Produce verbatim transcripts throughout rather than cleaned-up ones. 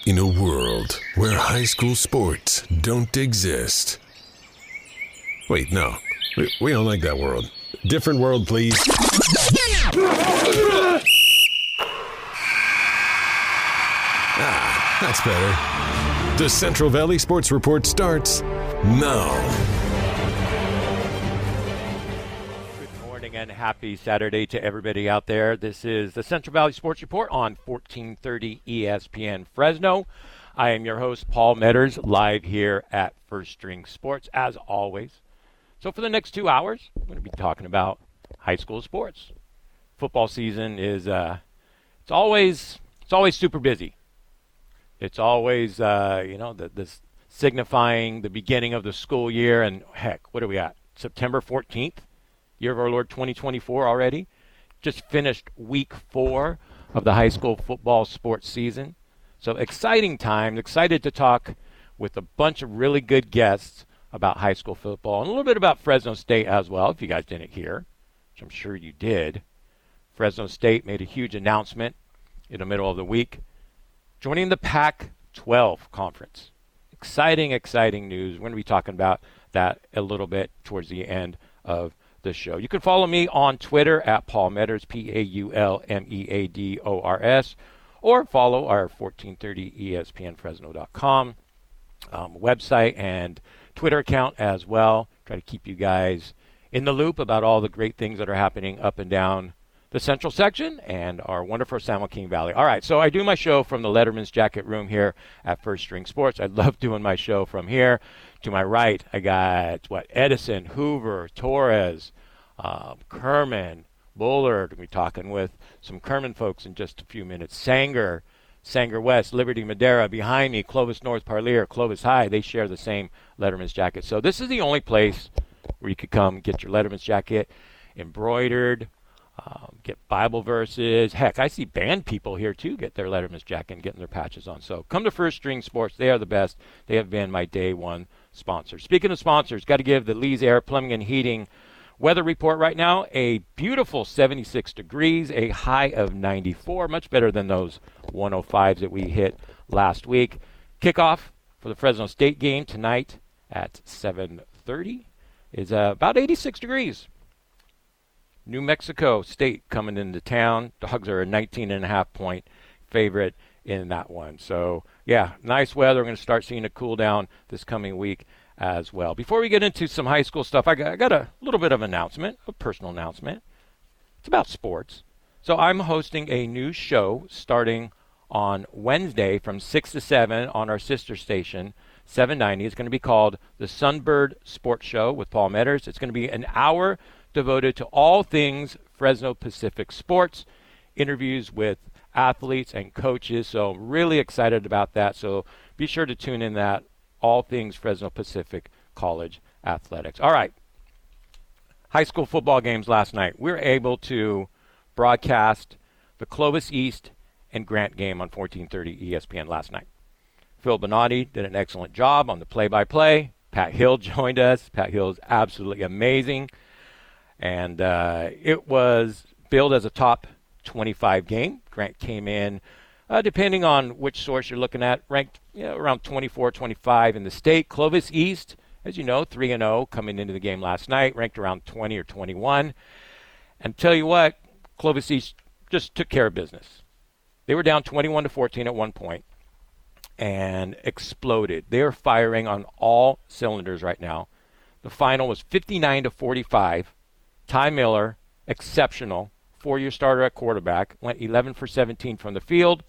In a world where high school sports don't exist. Wait, no. We, we don't like that world. Different world, please. Ah, that's better. The Central Valley Sports Report starts now. Good morning and happy Saturday to everybody out there. This is the Central Valley Sports Report on fourteen thirty E S P N Fresno. I am your host, Paul Metters, live here at First String Sports, as always. So for the next two hours, I'm going to be talking about high school sports. Football season is, uh, it's always, it's always super busy. It's always, uh, you know, the, this signifying the beginning of the school year. And heck, what are we at? September fourteenth, year of our Lord twenty twenty-four already. Just finished week four of the high school football sports season. So exciting times, excited to talk with a bunch of really good guests about high school football and a little bit about Fresno State as well, if you guys didn't hear, which I'm sure you did. Fresno State made a huge announcement in the middle of the week, joining the Pac twelve conference. Exciting, exciting news. We're going to be talking about that a little bit towards the end of the show. You can follow me on Twitter at Paul Metters, P A U L M E A D O R S, or follow our fourteen thirty E S P N Fresno dot com um, website and Twitter account as well. Try to keep you guys in the loop about all the great things that are happening up and down the central section and our wonderful San Joaquin Valley. All right, so I do my show from the Letterman's Jacket Room here at First String Sports. I love doing my show from here. To my right, I got, what, Edison, Hoover, Torres, um, Kerman, Bullard. We'll be talking with some Kerman folks in just a few minutes. Sanger, Sanger West, Liberty Madera. Behind me, Clovis North Parlier, Clovis High. They share the same Letterman's jacket. So this is the only place where you could come get your Letterman's jacket embroidered, um, get Bible verses. Heck, I see band people here too get their Letterman's jacket and getting their patches on. So come to First String Sports. They are the best. They have been my day one sponsor. Speaking of sponsors, got to give the Lee's Air Plumbing and Heating weather report right now. A beautiful seventy-six degrees, a high of ninety-four, much better than those one oh fives that we hit last week. Kickoff for the Fresno State game tonight at seven thirty is uh, about eighty-six degrees. New Mexico State coming into town. Dogs are a nineteen and a half point favorite in that one. So, yeah, nice weather. We're going to start seeing a cool down this coming week as well. Before we get into some high school stuff, I got, I got a little bit of announcement, a personal announcement. It's about sports. So I'm hosting a new show starting on Wednesday from six to seven on our sister station, seven ninety. It's going to be called the Sunbird Sports Show with Paul Metters. It's going to be an hour devoted to all things Fresno Pacific sports, interviews with athletes and coaches. So I'm really excited about that. So be sure to tune in that. All things Fresno Pacific College athletics. All right. High school football games last night. We were able to broadcast the Clovis East and Grant game on fourteen thirty E S P N last night. Phil Bonatti did an excellent job on the play-by-play. Pat Hill joined us. Pat Hill is absolutely amazing. And uh, it was billed as a top twenty-five game. Grant came in, uh, depending on which source you're looking at, ranked you know, around twenty-four, twenty-five in the state. Clovis East, as you know, three and oh coming into the game last night, ranked around twenty or twenty-one. And tell you what, Clovis East just took care of business. They were down twenty-one to fourteen at one point and exploded. They are firing on all cylinders right now. The final was fifty-nine to forty-five. Ty Miller, exceptional, four-year starter at quarterback, went eleven for seventeen from the field,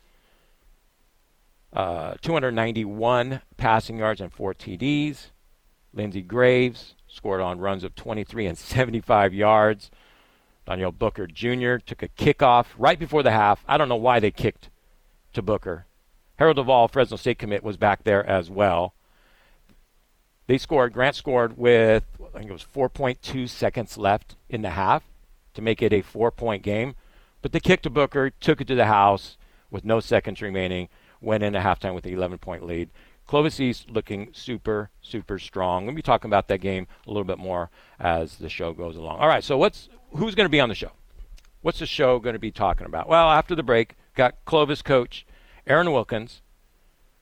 uh, two hundred ninety-one passing yards and four T Ds. Lindsey Graves scored on runs of twenty-three and seventy-five yards. Daniel Booker Junior took a kickoff right before the half. I don't know why they kicked to Booker. Harold Duvall, Fresno State commit, was back there as well. They scored, Grant scored with, I think it was four point two seconds left in the half to make it a four-point game. But the kick to Booker took it to the house with no seconds remaining, went into halftime with an eleven-point lead. Clovis East looking super, super strong. We'll be talking about that game a little bit more as the show goes along. All right, so what's who's going to be on the show? What's the show going to be talking about? Well, after the break, got Clovis coach Aaron Wilkins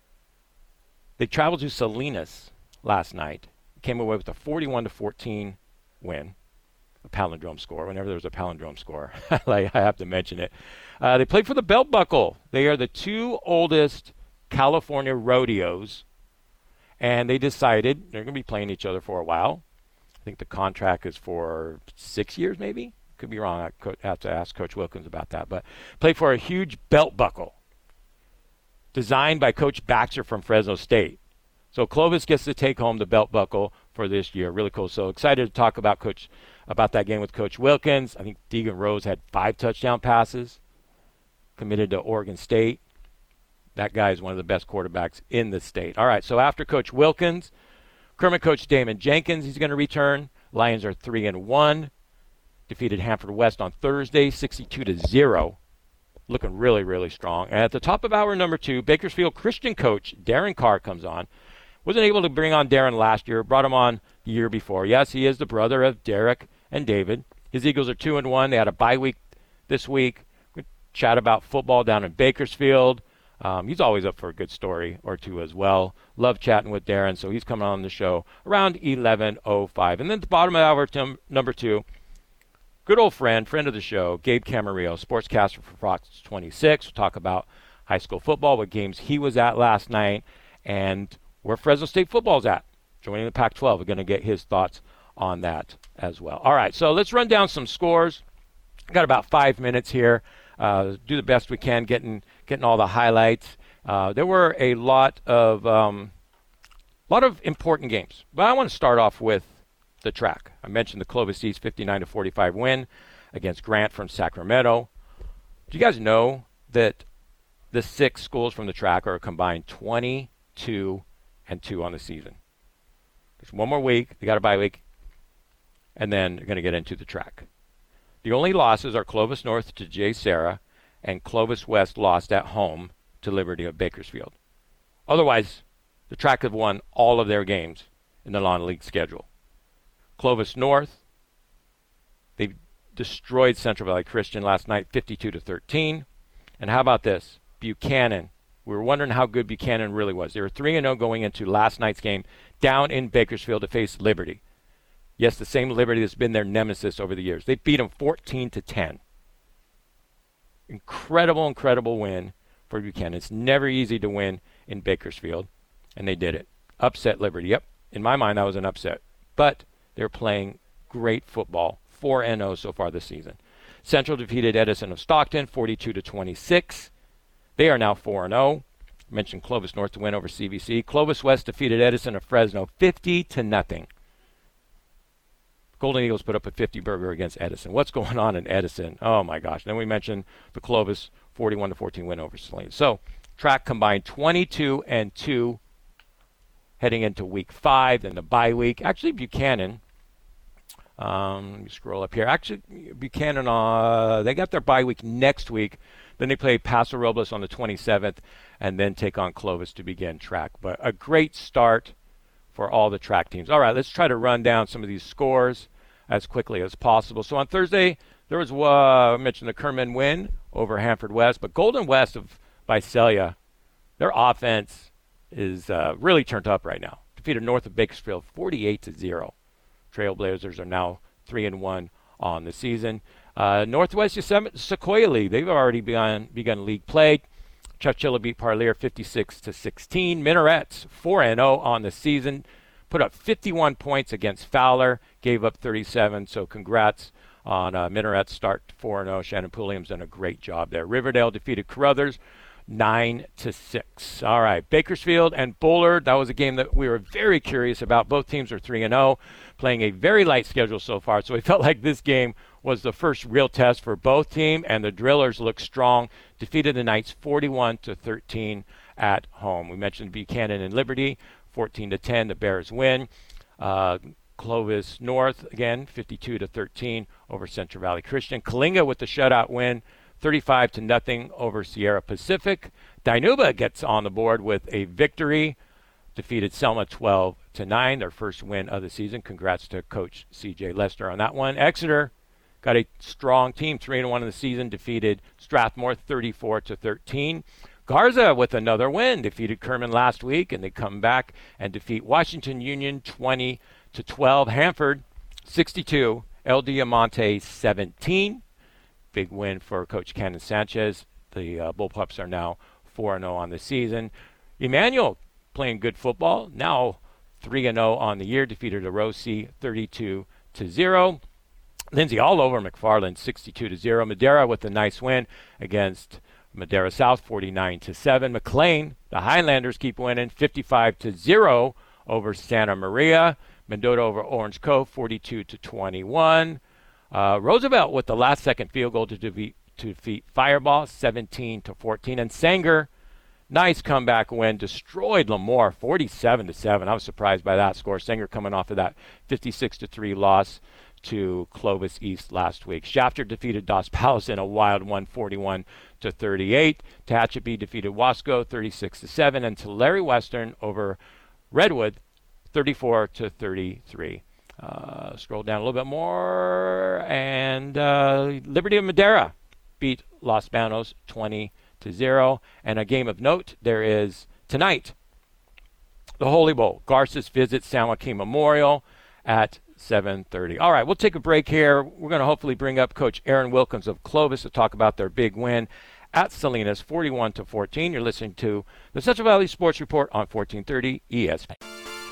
They traveled to Salinas last night, came away with a forty-one to fourteen win, a palindrome score. Whenever there's a palindrome score, like I have to mention it. Uh, they played for the Belt Buckle. They are the two oldest California rodeos, and they decided they're going to be playing each other for a while. I think the contract is for six years, maybe. Could be wrong. I have to ask Coach Wilkins about that. But play for a huge belt buckle designed by Coach Baxter from Fresno State. So Clovis gets to take home the belt buckle for this year. Really cool. So excited to talk about Coach about that game with Coach Wilkins. I think Deegan Rose had five touchdown passes, committed to Oregon State. That guy is one of the best quarterbacks in the state. All right, so after Coach Wilkins, Kermit coach Damon Jenkins, he's going to return. Lions are three and one. Defeated Hanford West on Thursday, sixty-two to zero. Looking really, really strong. And at the top of hour number two, Bakersfield Christian coach Darren Carr comes on. Wasn't able to bring on Darren last year. Brought him on the year before. Yes, he is the brother of Derek and David. His Eagles are two and one. They had a bye week this week. We chat about football down in Bakersfield. Um, he's always up for a good story or two as well. Love chatting with Darren, so he's coming on the show around eleven oh five. And then at the bottom of hour t- number two, good old friend, friend of the show, Gabe Camarillo, sportscaster for Fox twenty-six. We'll talk about high school football, what games he was at last night, and where Fresno State football's at. Joining the Pac twelve, we're going to get his thoughts on that as well. All right, so let's run down some scores. Got about five minutes here. Uh, do the best we can getting getting all the highlights. Uh, there were a lot of um, lot of important games, but I want to start off with the track. I mentioned the Clovis East fifty-nine to forty-five win against Grant from Sacramento. Do you guys know that the six schools from the track are a combined twenty-two and two on the season? There's one more week. They got a bye week, and then they're going to get into the track. The only losses are Clovis North to J. Sarah and Clovis West lost at home to Liberty of Bakersfield. Otherwise, the track have won all of their games in the non-league schedule. Clovis North, they destroyed Central Valley Christian last night, fifty-two to thirteen. And how about this? Buchanan. We were wondering how good Buchanan really was. They were three and oh going into last night's game down in Bakersfield to face Liberty. Yes, the same Liberty that's been their nemesis over the years. They beat them fourteen to ten. Incredible, incredible win for Buchanan. It's never easy to win in Bakersfield, and they did it. Upset Liberty. Yep, in my mind, that was an upset. But they're playing great football, four and oh so far this season. Central defeated Edison of Stockton, forty-two to twenty-six. They are now four and oh. I mentioned Clovis North to win over C V C. Clovis West defeated Edison of Fresno, fifty to nothing. Golden Eagles put up a fifty burger against Edison. What's going on in Edison? Oh, my gosh. Then we mentioned the Clovis forty-one to fourteen win over Saline. So, track combined twenty-two and two heading into week five, then the bye week. Actually, Buchanan, um, let me scroll up here. Actually, Buchanan, uh, they got their bye week next week. Then they play Paso Robles on the twenty-seventh and then take on Clovis to begin track. But a great start for all the track teams. All right, let's try to run down some of these scores as quickly as possible. So on Thursday, there was, uh, I mentioned the Kerman win over Hanford West, but Golden West of Visalia, their offense is uh, really turned up right now. Defeated North of Bakersfield forty-eight to zero. Trailblazers are now three and one on the season. Uh, Northwest Yosemite Sequoia League, they've already begun begun league play. Chowchilla beat Parlier fifty-six to sixteen. Minarets four and oh on the season. Put up fifty-one points against Fowler. Gave up thirty-seven. So congrats on uh, Minarets start four and oh. Shannon Pulliam's done a great job there. Riverdale defeated Carruthers nine to six. All right, Bakersfield and Bullard. That was a game that we were very curious about. Both teams are three and oh, playing a very light schedule so far. So we felt like this game was the first real test for both teams, and the Drillers look strong. Defeated the Knights forty-one to thirteen at home. We mentioned Buchanan and Liberty, fourteen to ten. The Bears win. Uh, Clovis North again, fifty-two to thirteen over Central Valley Christian. Kalinga with the shutout win, thirty-five to nothing over Sierra Pacific. Dinuba gets on the board with a victory. Defeated Selma twelve to nine, their first win of the season. Congrats to Coach C J Lester on that one. Exeter got a strong team, three and one in the season. Defeated Strathmore thirty-four to thirteen. Garza with another win, defeated Kerman last week, and they come back and defeat Washington Union twenty to twelve. Hanford sixty-two, El Diamante seventeen. Big win for Coach Cannon Sanchez. The uh, Bullpups are now four and oh on the season. Emmanuel playing good football, now three and oh on the year, defeated Orosi thirty-two to zero. Lindsay all over McFarland sixty-two to zero. Madera with a nice win against Madera South forty-nine to seven. McLean, the Highlanders keep winning fifty-five to zero over Santa Maria. Mendota over Orange Cove forty-two to twenty-one. Uh, Roosevelt with the last second field goal to defeat, to defeat Fireball seventeen to fourteen. And Sanger, nice comeback win, destroyed Lemoore forty-seven to seven. I was surprised by that score. Sanger coming off of that fifty-six to three loss to Clovis East last week. Shafter defeated Dos Palace in a wild one, forty-one to thirty-eight. Tehachapi defeated Wasco thirty-six to seven, and Tulare Western over Redwood thirty-four to thirty-three. Uh, scroll down a little bit more, and uh, Liberty of Madera beat Los Banos twenty to zero. And a game of note there is tonight, the Holy Bowl. Garces visits San Joaquin Memorial at seven thirty. All right, we'll take a break here. We're going to hopefully bring up Coach Aaron Wilkins of Clovis to talk about their big win at Salinas, forty-one to fourteen. You're listening to the Central Valley Sports Report on fourteen thirty E S P N.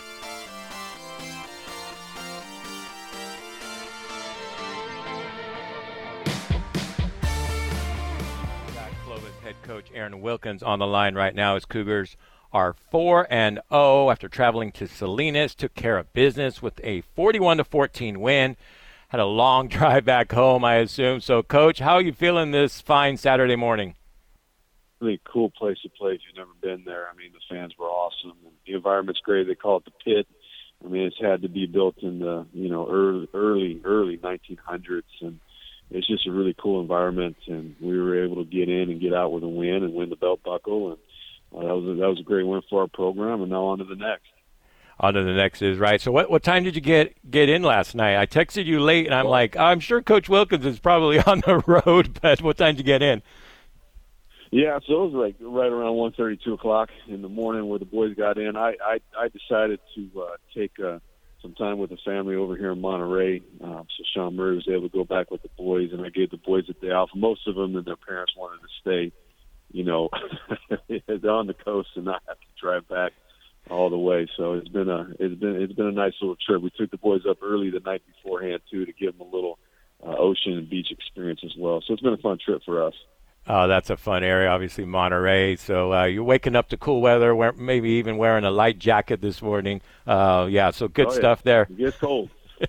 Head coach Aaron Wilkins on the line right now as Cougars are four and oh after traveling to Salinas. Took care of business with a forty-one to fourteen win. Had a long drive back home, I assume. So, Coach, how are you feeling this fine Saturday morning? Really cool place to play if you've never been there. I mean, the fans were awesome. And the environment's great. They call it the Pit. I mean, it's had to be built in the, you know, early, early, early nineteen hundreds, and it's just a really cool environment, and we were able to get in and get out with a win and win the belt buckle, and uh, that was a, that was a great win for our program. And now on to the next. On to the next is right. So, what what time did you get get in last night? I texted you late, and I'm well, like, I'm sure Coach Wilkins is probably on the road, but what time did you get in? Yeah, so it was like right around one thirty, two o'clock in the morning where the boys got in. I I, I decided to uh, take uh, some time with the family over here in Monterey. Uh, so Sean Murray was able to go back with the boys, and I gave the boys a day off. Most of them and their parents wanted to stay, you know, on the coast and not have to drive back all the way. So it's been a it's been it's been a nice little trip. We took the boys up early the night beforehand too to give them a little uh, ocean and beach experience as well. So it's been a fun trip for us. Oh, that's a fun area, obviously Monterey. So uh, you're waking up to cool weather, wear, maybe even wearing a light jacket this morning. Uh, yeah, so good oh, yeah. stuff there. It gets cold.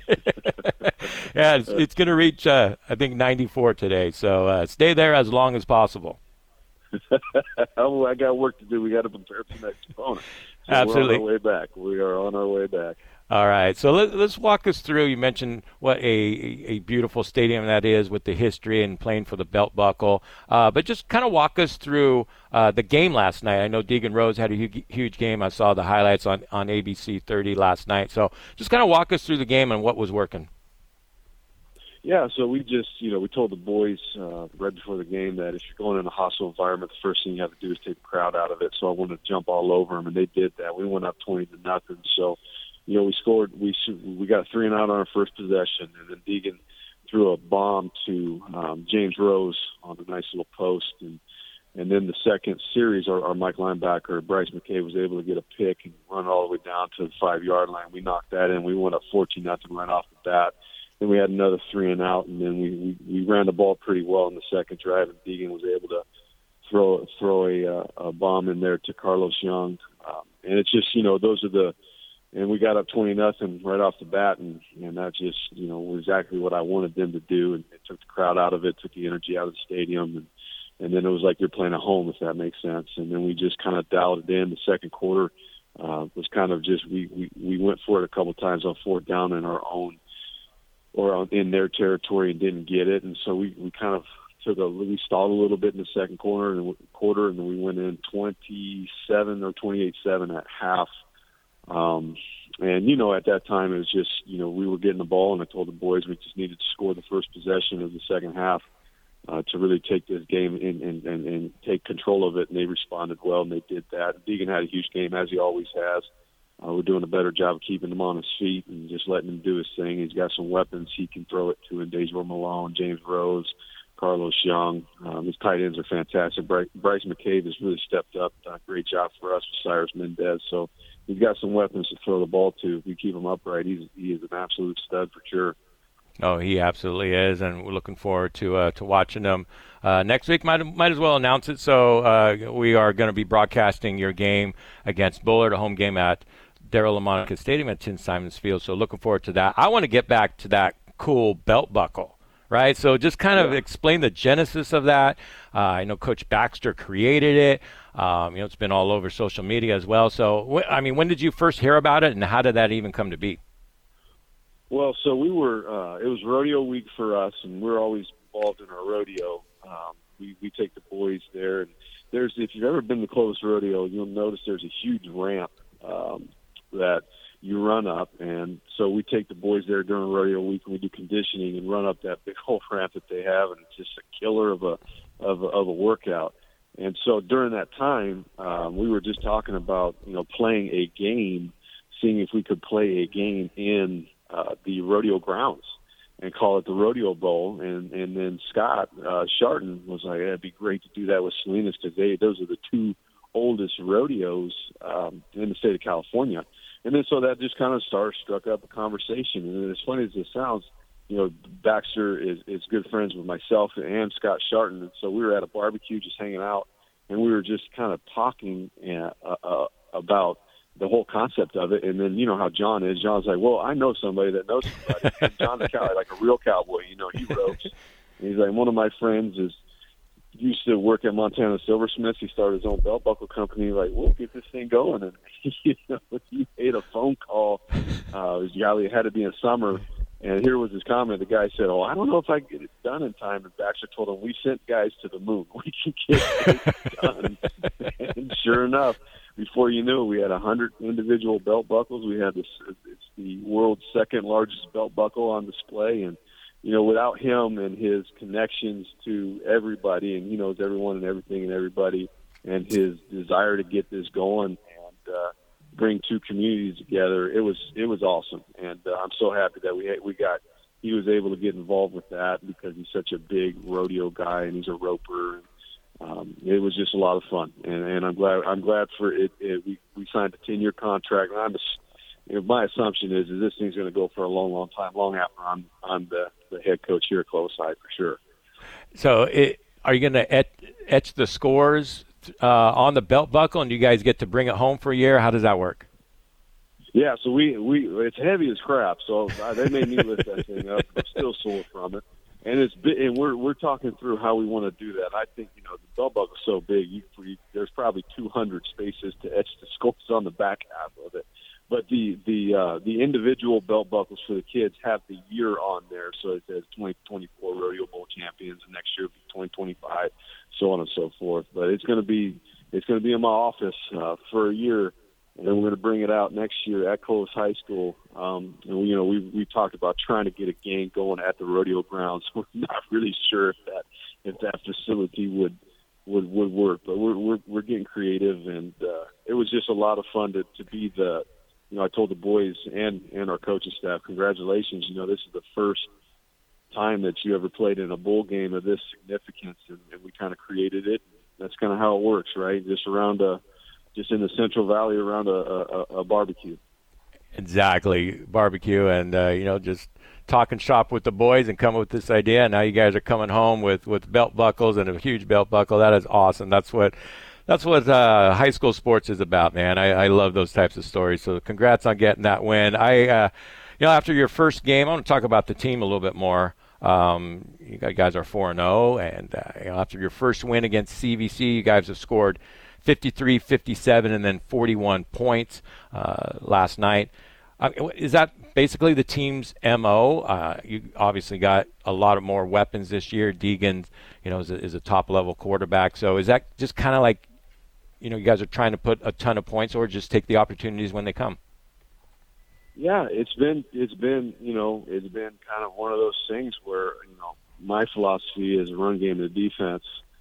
yeah, it's, it's going to reach, uh, I think, ninety-four today. So uh, stay there as long as possible. oh, I got work to do. We got to prepare for the next opponent. So Absolutely. We're on our way back. We are on our way back. All right, so let, let's walk us through. You mentioned what a, a beautiful stadium that is with the history and playing for the belt buckle. Uh, but just kind of walk us through uh, the game last night. I know Deegan Rose had a huge, huge game. I saw the highlights on, on A B C thirty last night. So just kind of walk us through the game and what was working. Yeah, so we just, you know, we told the boys uh, right before the game that if you're going in a hostile environment, the first thing you have to do is take the crowd out of it. So I wanted to jump all over them, and they did that. We went up twenty to nothing. So, you know, we scored. We we got a three and out on our first possession, and then Deegan threw a bomb to um, James Rose on a nice little post, and and then the second series, our, our Mike linebacker Bryce McKay was able to get a pick and run all the way down to the five yard line. We knocked that in. We went up fourteen nothing right off the bat. Then we had another three and out, and then we, we, we ran the ball pretty well in the second drive, and Deegan was able to throw throw a, uh, a bomb in there to Carlos Young, um, and it's just, you know, those are the. And we got up twenty nothing right off the bat, and, and that just, you know, was exactly what I wanted them to do. And it took the crowd out of it, took the energy out of the stadium, and, and then it was like you're playing at home, if that makes sense. And then we just kind of dialed it in. The second quarter uh, was kind of just we, we, we went for it a couple of times on fourth down in our own or on, in their territory and didn't get it. And so we, we kind of took a we stalled a little bit in the second quarter and quarter, and then we went in twenty-seven or twenty-eight seven at half. Um, and, you know, at that time, it was just, you know, we were getting the ball, and I told the boys we just needed to score the first possession of the second half. uh, to really take this game and, and, and, and take control of it, and they responded well, and they did that. Deegan had a huge game, as he always has. Uh, we're doing a better job of keeping him on his feet and just letting him do his thing. He's got some weapons he can throw it to in Dejor Malone, James Rose, Carlos Young. Um, his tight ends are fantastic. Bryce, Bryce McCabe has really stepped up. Done a great job for us with Cyrus Mendez. So he's got some weapons to throw the ball to. If we keep him upright, he's, he is an absolute stud for sure. Oh, he absolutely is, and we're looking forward to uh, to watching him uh, next week. Might might as well announce it. So uh, we are going to be broadcasting your game against Bullard, a home game at Darryl LaMonica Stadium at Tim Simons Field. So looking forward to that. I want to get back to that cool belt buckle, right? So just kind of yeah. explain the genesis of that. Uh, I know Coach Baxter created it. Um, you know, it's been all over social media as well. So, wh- I mean, when did you first hear about it, and how did that even come to be? Well, so we were, uh, it was rodeo week for us, and we're always involved in our rodeo. Um, we, we take the boys there. And there's, if you've ever been to Clovis Rodeo, you'll notice there's a huge ramp um, that you run up. And so we take the boys there during rodeo week, and we do conditioning and run up that big old ramp that they have, and it's just a killer of a, of a, of a workout. And so during that time, um, we were just talking about, you know, playing a game, seeing if we could play a game in Uh, the rodeo grounds and call it the Rodeo Bowl. And, and then Scott uh, Sharton was like, yeah, it'd be great to do that with Salinas because they, those are the two oldest rodeos um, in the state of California. And then so that just kind of started, struck up a conversation. And as funny as it sounds, you know, Baxter is, is good friends with myself and Scott Sharton. And so we were at a barbecue just hanging out, and we were just kind of talking uh, uh, about the whole concept of it. And then, you know how John is. John's like, well, I know somebody that knows somebody. And John's a cow, like a real cowboy, you know, he ropes. And he's like, one of my friends is used to work at Montana Silversmiths. He started his own belt buckle company. Like, we'll get this thing going. And, you know, he made a phone call. Uh, it was, it had to be in summer. And here was his comment. The guy said, oh, I don't know if I can get it done in time. And Baxter told him, we sent guys to the moon. We can get it done. And sure enough, before you knew it, we had one hundred individual belt buckles. We had this, it's the world's second largest belt buckle on display. And, you know, without him and his connections to everybody, and he knows everyone and everything and everybody, and his desire to get this going and uh, bring two communities together, it was it was awesome. And uh, I'm so happy that we we got he was able to get involved with that because he's such a big rodeo guy and he's a roper. And, Um, it was just a lot of fun, and, and I'm glad. I'm glad for it. it we we signed a ten-year contract, and I'm just, you know, my assumption is that this thing's going to go for a long, long time, long after I'm I'm the, the head coach here at Clovis High for sure. So, it, are you going to et, etch the scores uh, on the belt buckle, and do you guys get to bring it home for a year? How does that work? Yeah, so we we it's heavy as crap. So uh, they made me lift that thing up. I'm still sore from it. And it's and we're we're talking through how we want to do that. I think, you know, the belt buckle is so big, you, you, there's probably two hundred spaces to etch the scores on the back half of it. But the the uh, the individual belt buckles for the kids have the year on there, so it says twenty twenty-four Rodeo Bowl champions, and next year will be twenty twenty-five, so on and so forth. But it's going to be it's going to be in my office uh, for a year. And then we're going to bring it out next year at Clovis High School. Um, and we, you know, we we talked about trying to get a game going at the rodeo grounds. We're not really sure if that if that facility would would, would work, but we're we're we're getting creative, and uh, it was just a lot of fun to, to be the. You know, I told the boys and and our coaching staff, congratulations. You know, this is the first time that you ever played in a bowl game of this significance, and, and we kind of created it. That's kind of how it works, right? Just around a. Just in the Central Valley around a, a, a barbecue. Exactly, barbecue, and uh, you know, just talking shop with the boys and come up with this idea. And now you guys are coming home with, with belt buckles and a huge belt buckle. That is awesome. That's what that's what uh, high school sports is about, man. I, I love those types of stories. So congrats on getting that win. I, uh, you know, after your first game, I want to talk about the team a little bit more. Um, you guys are four and zero, and uh, you know, after your first win against C V C, you guys have scored fifty-three, fifty-seven, and then forty-one points uh, last night. Uh, is that basically the team's M O? Uh, you obviously got a lot of more weapons this year. Deegan, you know, is a, is a top-level quarterback. So is that just kind of like, you know, you guys are trying to put a ton of points, or just take the opportunities when they come? Yeah, it's been it's been you know it's been kind of one of those things where, you know, my philosophy is a run game and defense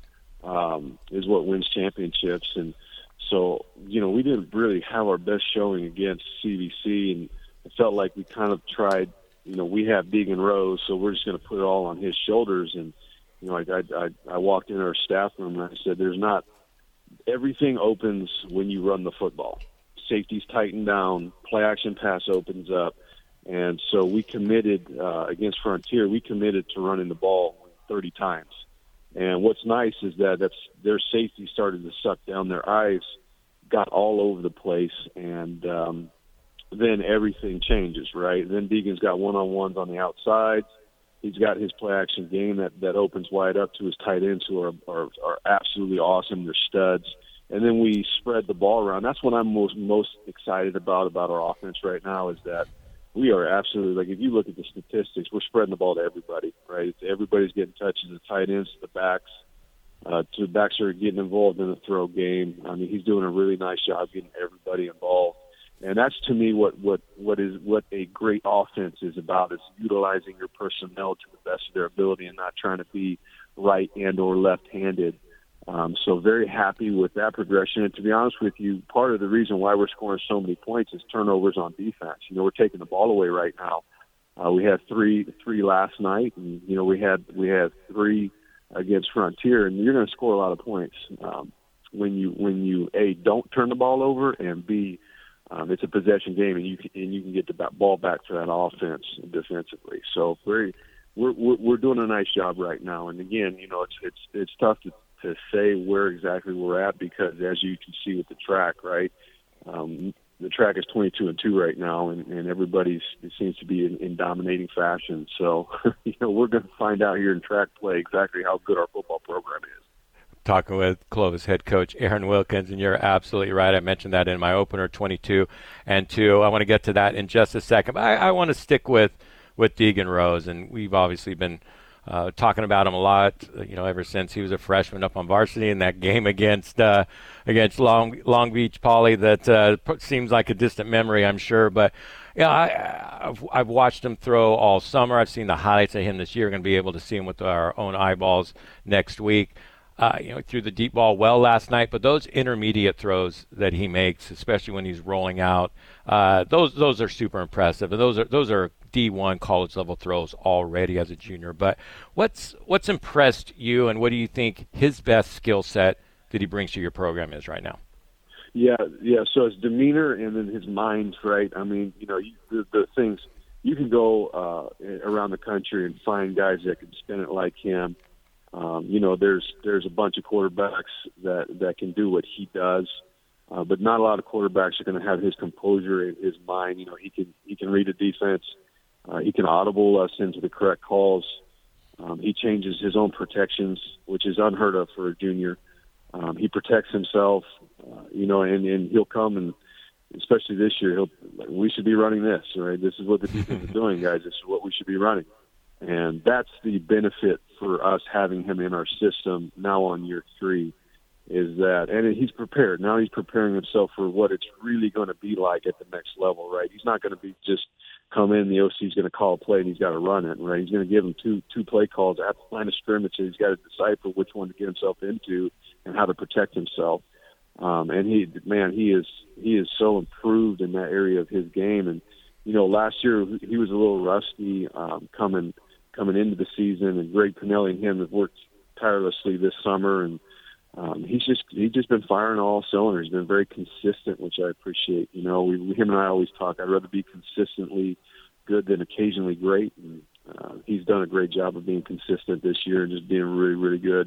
um, is what wins championships. And so, you know, we didn't really have our best showing against C V C, and it felt like we kind of tried, you know, we have Deegan Rose, so we're just going to put it all on his shoulders. And, you know, I, I, I walked into our staff room and I said, there's not, everything opens when you run the football. Safeties tighten down, play action pass opens up. And so we committed, uh, against Frontier, we committed to running the ball thirty times. And what's nice is that that's, their safety started to suck down. Their eyes got all over the place, and um, then everything changes, right? Then Deegan's got one-on-ones on the outside. He's got his play-action game that, that opens wide up to his tight ends, who are, are, are absolutely awesome. They're studs. And then we spread the ball around. That's what I'm most most excited about about our offense right now, is that we are absolutely, like, if you look at the statistics, we're spreading the ball to everybody, right? It's, everybody's getting touches, the tight ends, the backs. Uh, to the backs are getting involved in the throw game. I mean, he's doing a really nice job getting everybody involved. And that's, to me, what, what, what is what a great offense is about, is utilizing your personnel to the best of their ability and not trying to be right and or left-handed. Um, so very happy with that progression. And to be honest with you, part of the reason why we're scoring so many points is turnovers on defense. You know, we're taking the ball away right now. Uh, we had three three last night, and, you know, we had we had three against Frontier, and you're going to score a lot of points um, when you when you A, don't turn the ball over, and B, um, it's a possession game, and you can, and you can get the ball back for that offense defensively. So very, we're, we're we're doing a nice job right now. And again, you know, it's it's it's tough to. to say where exactly we're at, because as you can see with the track, right, um, the track is twenty-two and two right now, and, and everybody's, it seems to be in, in dominating fashion. So, you know, we're going to find out here in track play exactly how good our football program is. Talking with Clovis head coach Aaron Wilkins, and you're absolutely right. I mentioned that in my opener, twenty-two and two. I want to get to that in just a second, but I, I want to stick with, with Deegan Rose, and we've obviously been Uh, talking about him a lot, you know, ever since he was a freshman up on varsity in that game against uh, against Long Long Beach Poly. That uh, seems like a distant memory, I'm sure. But yeah, I, I've, I've watched him throw all summer. I've seen the highlights of him this year. We're going to be able to see him with our own eyeballs next week. Uh, you know, threw the deep ball well last night, but those intermediate throws that he makes, especially when he's rolling out, uh, those those are super impressive. And those are those are D one college level throws already as a junior. But what's what's impressed you, and what do you think his best skill set that he brings to your program is right now? Yeah, yeah. So his demeanor and then his mind, right? I mean, you know, you, the, the things you can go uh, around the country and find guys that can spin it like him. Um, you know, there's there's a bunch of quarterbacks that, that can do what he does, uh, but not a lot of quarterbacks are going to have his composure in his mind. You know, he can he can read a defense, uh, he can audible us into the correct calls. Um, he changes his own protections, which is unheard of for a junior. Um, he protects himself, uh, you know, and, and he'll come and, especially this year, he'll we should be running this, right? This is what the defense is doing, guys. This is what we should be running. And that's the benefit for us having him in our system now on year three, is that, and he's prepared. Now he's preparing himself for what it's really going to be like at the next level, right? He's not going to be just come in, the O C's going to call a play, and he's got to run it, right? He's going to give him two two play calls at the line of scrimmage, and he's got to decipher which one to get himself into and how to protect himself. Um, and he, man, he is he is so improved in that area of his game. And, you know, last year he was a little rusty um, coming – coming into the season, and Greg Pinelli and him have worked tirelessly this summer, and um, he's just he's just been firing all cylinders. He's been very consistent, which I appreciate. You know, we, him and I always talk, I'd rather be consistently good than occasionally great, and uh, he's done a great job of being consistent this year and just being really, really good.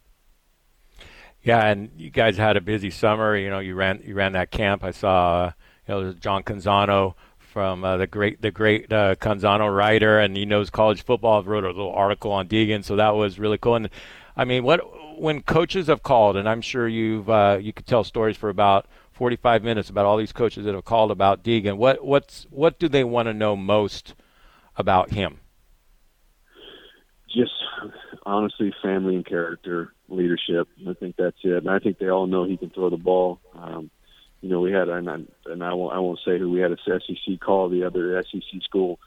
Yeah, and you guys had a busy summer. You know, you ran you ran that camp. I saw, uh, you know, John Canzano from uh, the great the great uh, Canzano writer, and he knows college football. I wrote a little article on Deegan, so that was really cool. And I mean, what when coaches have called, and I'm sure you've uh, you could tell stories for about forty-five minutes about all these coaches that have called about Deegan. What what's what do they want to know most about him? Just honestly, family and character, leadership. I think that's it. And I think they all know he can throw the ball. Um, You know, we had, and I, and I won't, I won't say who we had, a S E C call, the other S E C school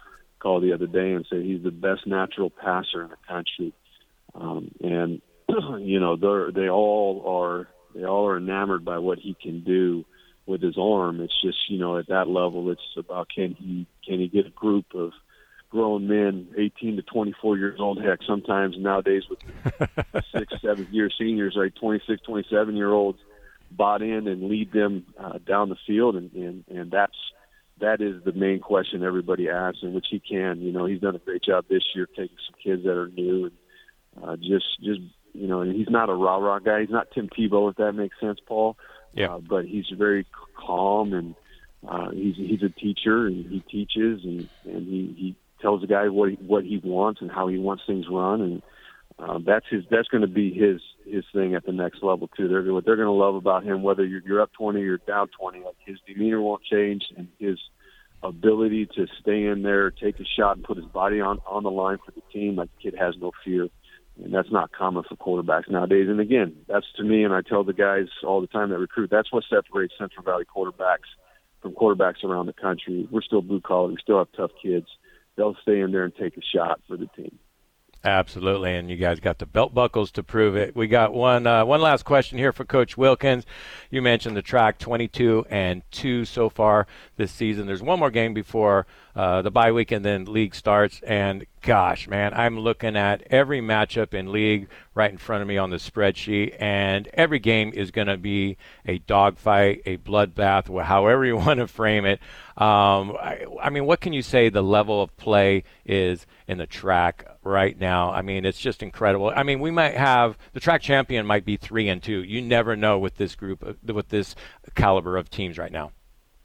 call the other day and say he's the best natural passer in the country. Um, and, you know, they're, they all are they all are enamored by what he can do with his arm. It's just, you know, at that level, it's about can he can he get a group of grown men, eighteen to twenty-four years old, heck, sometimes nowadays with six, seven-year seniors, like twenty-six, twenty-seven-year-olds, bought in and lead them uh, down the field, and, and, and that's that is the main question everybody asks, and which he can. You know, he's done a great job this year taking some kids that are new and uh, just, just you know, and he's not a rah-rah guy. He's not Tim Tebow, if that makes sense, Paul. Yeah. Uh, but he's very calm, and uh, he's he's a teacher, and he teaches, and, and he, he tells the guy what he, what he wants and how he wants things run, and um, that's his. That's going to be his his thing at the next level too. They're what they're going to love about him, whether you're, you're up twenty or down twenty. Like his demeanor won't change, and his ability to stay in there, take a shot, and put his body on on the line for the team. Like the kid has no fear, and that's not common for quarterbacks nowadays. And again, that's to me, and I tell the guys all the time that recruit, that's what separates Central Valley quarterbacks from quarterbacks around the country. We're still blue collar. We still have tough kids. They'll stay in there and take a shot for the team. Absolutely, and you guys got the belt buckles to prove it. We got one uh, one last question here for Coach Wilkins. You mentioned the track, twenty-two and two so far this season. There's one more game before uh, the bye week and then league starts. And gosh, man, I'm looking at every matchup in league right in front of me on the spreadsheet, and every game is going to be a dogfight, a bloodbath, however you want to frame it. Um, I, I mean, what can you say the level of play is in the track right now? I mean, it's just incredible. I mean, we might have the track champion might be three and two. You never know with this group, with this caliber of teams right now.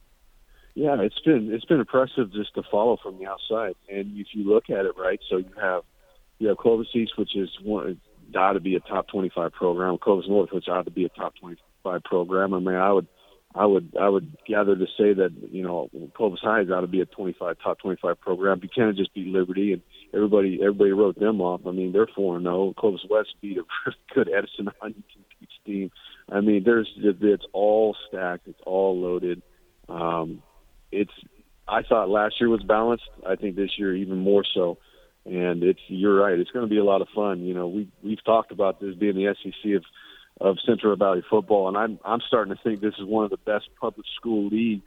Yeah, it's been it's been impressive just to follow from the outside. And if you look at it, right, so you have you have Clovis East, which is one ought to be a top twenty-five program. Clovis North, which ought to be a top twenty-five program. I mean, I would. I would I would gather to say that, you know, Clovis High ought to be a twenty-five top twenty-five program. Buchanan just beat Liberty, and everybody everybody wrote them off. I mean, they're four and zero. Clovis West beat a really good Edison Huntington Beach team. I mean, there's it's all stacked, it's all loaded. Um, it's I thought last year was balanced. I think this year even more so. And it's you're right. It's going to be a lot of fun. You know, we we've talked about this being the S E C of. of Central Valley football, and I'm I'm starting to think this is one of the best public school leagues,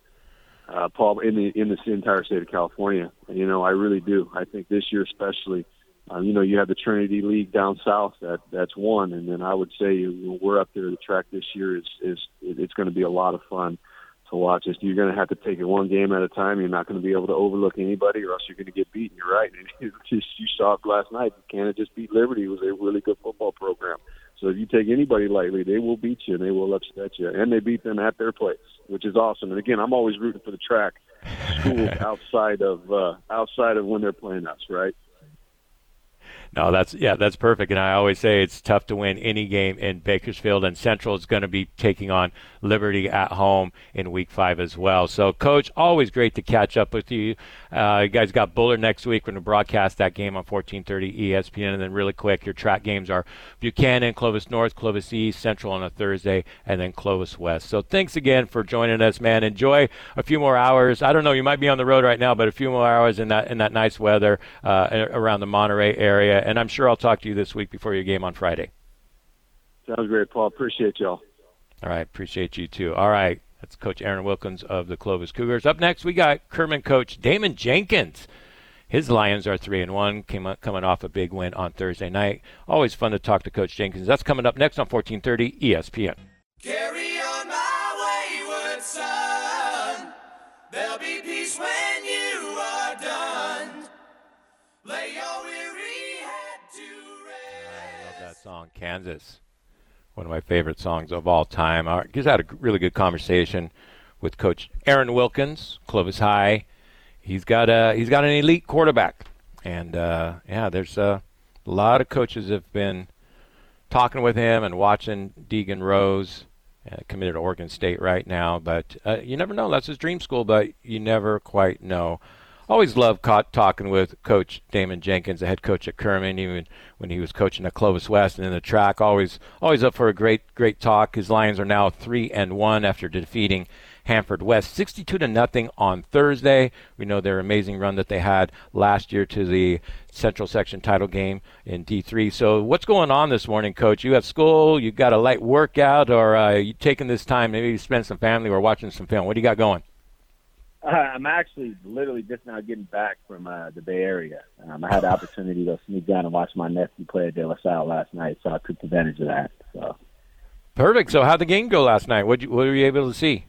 uh, Paul, in the in this entire state of California. And, you know, I really do. I think this year especially, um, you know, you have the Trinity League down south. That that's one, and then I would say you know, we're up there. The track this year is is it's going to be a lot of fun to watch. It's, you're going to have to take it one game at a time. You're not going to be able to overlook anybody, or else you're going to get beaten. You're right. And it just, you saw it last night. Buchanan just beat Liberty. It was a really good football program. So if you take anybody lightly, they will beat you and they will upset you. And they beat them at their place, which is awesome. And again, I'm always rooting for the track schools outside of uh, outside of when they're playing us, right? No, that's yeah, that's perfect. And I always say it's tough to win any game in Bakersfield, and Central is going to be taking on Liberty at home in Week Five as well. So, Coach, always great to catch up with you. Uh, you guys got Bullard next week. We're going to broadcast that game on fourteen thirty E S P N, and then really quick, your track games are Buchanan, Clovis North, Clovis East, Central on a Thursday, and then Clovis West. So, thanks again for joining us, man. Enjoy a few more hours. I don't know, you might be on the road right now, but a few more hours in that in that nice weather uh, around the Monterey area. And I'm sure I'll talk to you this week before your game on Friday. Sounds great, Paul. Appreciate y'all. All right. Appreciate you, too. All right. That's Coach Aaron Wilkins of the Clovis Cougars. Up next, we got Kerman coach Damon Jenkins. His Lions are three and one, came up, coming off a big win on Thursday night. Always fun to talk to Coach Jenkins. That's coming up next on fourteen thirty E S P N. Carry on my wayward son. There'll be peace when you are done. Lay your weary head to rest. I love that song, Kansas. One of my favorite songs of all time. I just had a really good conversation with Coach Aaron Wilkins, Clovis High. He's got a he's got an elite quarterback, and uh, yeah, there's a, a lot of coaches have been talking with him and watching Deegan Rose, uh, committed to Oregon State right now. But uh, you never know. That's his dream school, but you never quite know. always love ca- talking with Coach Damon Jenkins, the head coach at Kerman, even when he was coaching at Clovis West and in the track. Always, always up for a great, great talk. His Lions are now three and one after defeating Hanford West sixty-two to nothing on Thursday. We know their amazing run that they had last year to the Central Section title game in D three. So what's going on this morning, Coach? You have school, you got a light workout, or uh, you taking this time maybe to spend some family or watching some film? What do you got going? Uh, I'm actually literally just now getting back from uh, the Bay Area. Um, I had the opportunity to go sneak down and watch my nephew play at De La Salle last night, so I took advantage of that. So perfect. So how'd the game go last night? What what were you able to see?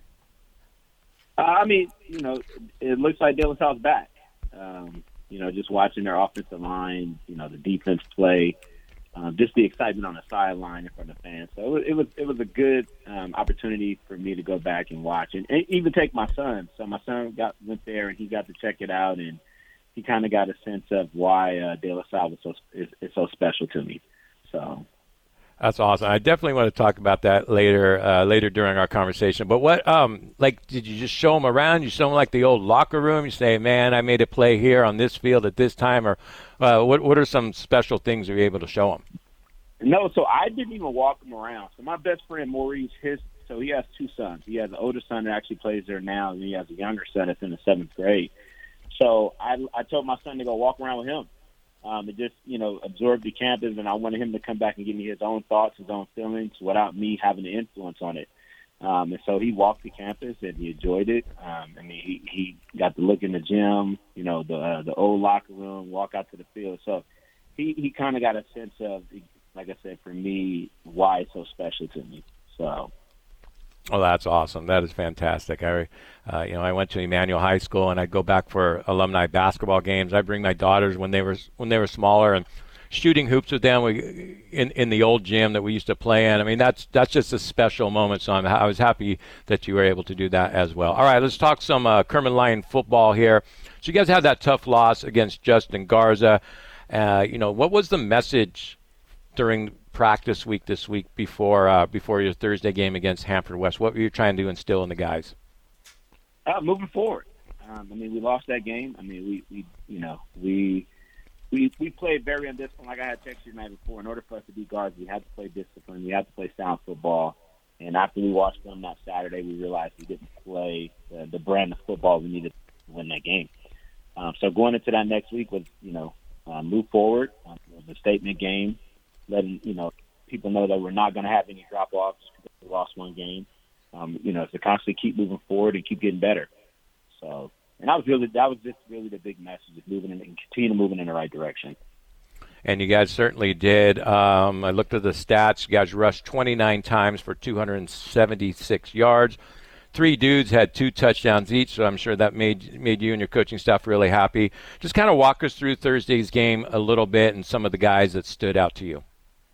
I mean, you know, it looks like De La Salle's back. Um, you know, just watching their offensive line, you know, the defense play, um, just the excitement on the sideline in front of fans. So it was it was a good um, opportunity for me to go back and watch, and, and even take my son. So my son got went there and he got to check it out, and he kind of got a sense of why uh, De La Salle was so is, is so special to me. So. That's awesome. I definitely want to talk about that later, uh, later during our conversation. But what, um, like, did you just show them around? You show them like the old locker room. You say, "Man, I made a play here on this field at this time," or uh, what? What are some special things you're able to show them? No, so I didn't even walk them around. So my best friend Maurice, his, so he has two sons. He has an older son that actually plays there now, and he has a younger son that's in the seventh grade. So I, I told my son to go walk around with him. Um, and just, you know, absorb the campus, and I wanted him to come back and give me his own thoughts, his own feelings, without me having an influence on it. Um, and so he walked the campus, and he enjoyed it. Um, I mean, he, he got to look in the gym, you know, the uh, the old locker room, walk out to the field. So he, he kind of got a sense of, like I said, for me, why it's so special to me. So. Oh, that's awesome. That is fantastic. I, uh, you know, I went to Emmanuel High School, and I go back for alumni basketball games. I bring my daughters when they were when they were smaller, and shooting hoops with them we, in in the old gym that we used to play in. I mean, that's that's just a special moment. So I'm, I was happy that you were able to do that as well. All right, let's talk some uh, Kerman Lion football here. So you guys had that tough loss against Justin Garza. Uh, you know, what was the message during practice week this week before uh, before your Thursday game against Hanford West? What were you trying to instill in the guys? Uh, moving forward. Um, I mean, we lost that game. I mean, we, we you know, we we we played very undisciplined. Like I had texted you the night before, in order for us to beat guards, we had to play discipline. We had to play sound football. And after we watched them that Saturday, we realized we didn't play the, the brand of football we needed to win that game. Um, so going into that next week was, you know, uh, move forward. Um, it was a statement game. Letting, you know, people know that we're not going to have any drop-offs because we lost one game. Um, you know, to constantly keep moving forward and keep getting better. So, and that was really, that was just really the big message, is moving in, and continue moving in the right direction. And you guys certainly did. Um, I looked at the stats. You guys rushed twenty-nine times for two hundred seventy-six yards. Three dudes had two touchdowns each, so I'm sure that made made you and your coaching staff really happy. Just kind of walk us through Thursday's game a little bit and some of the guys that stood out to you.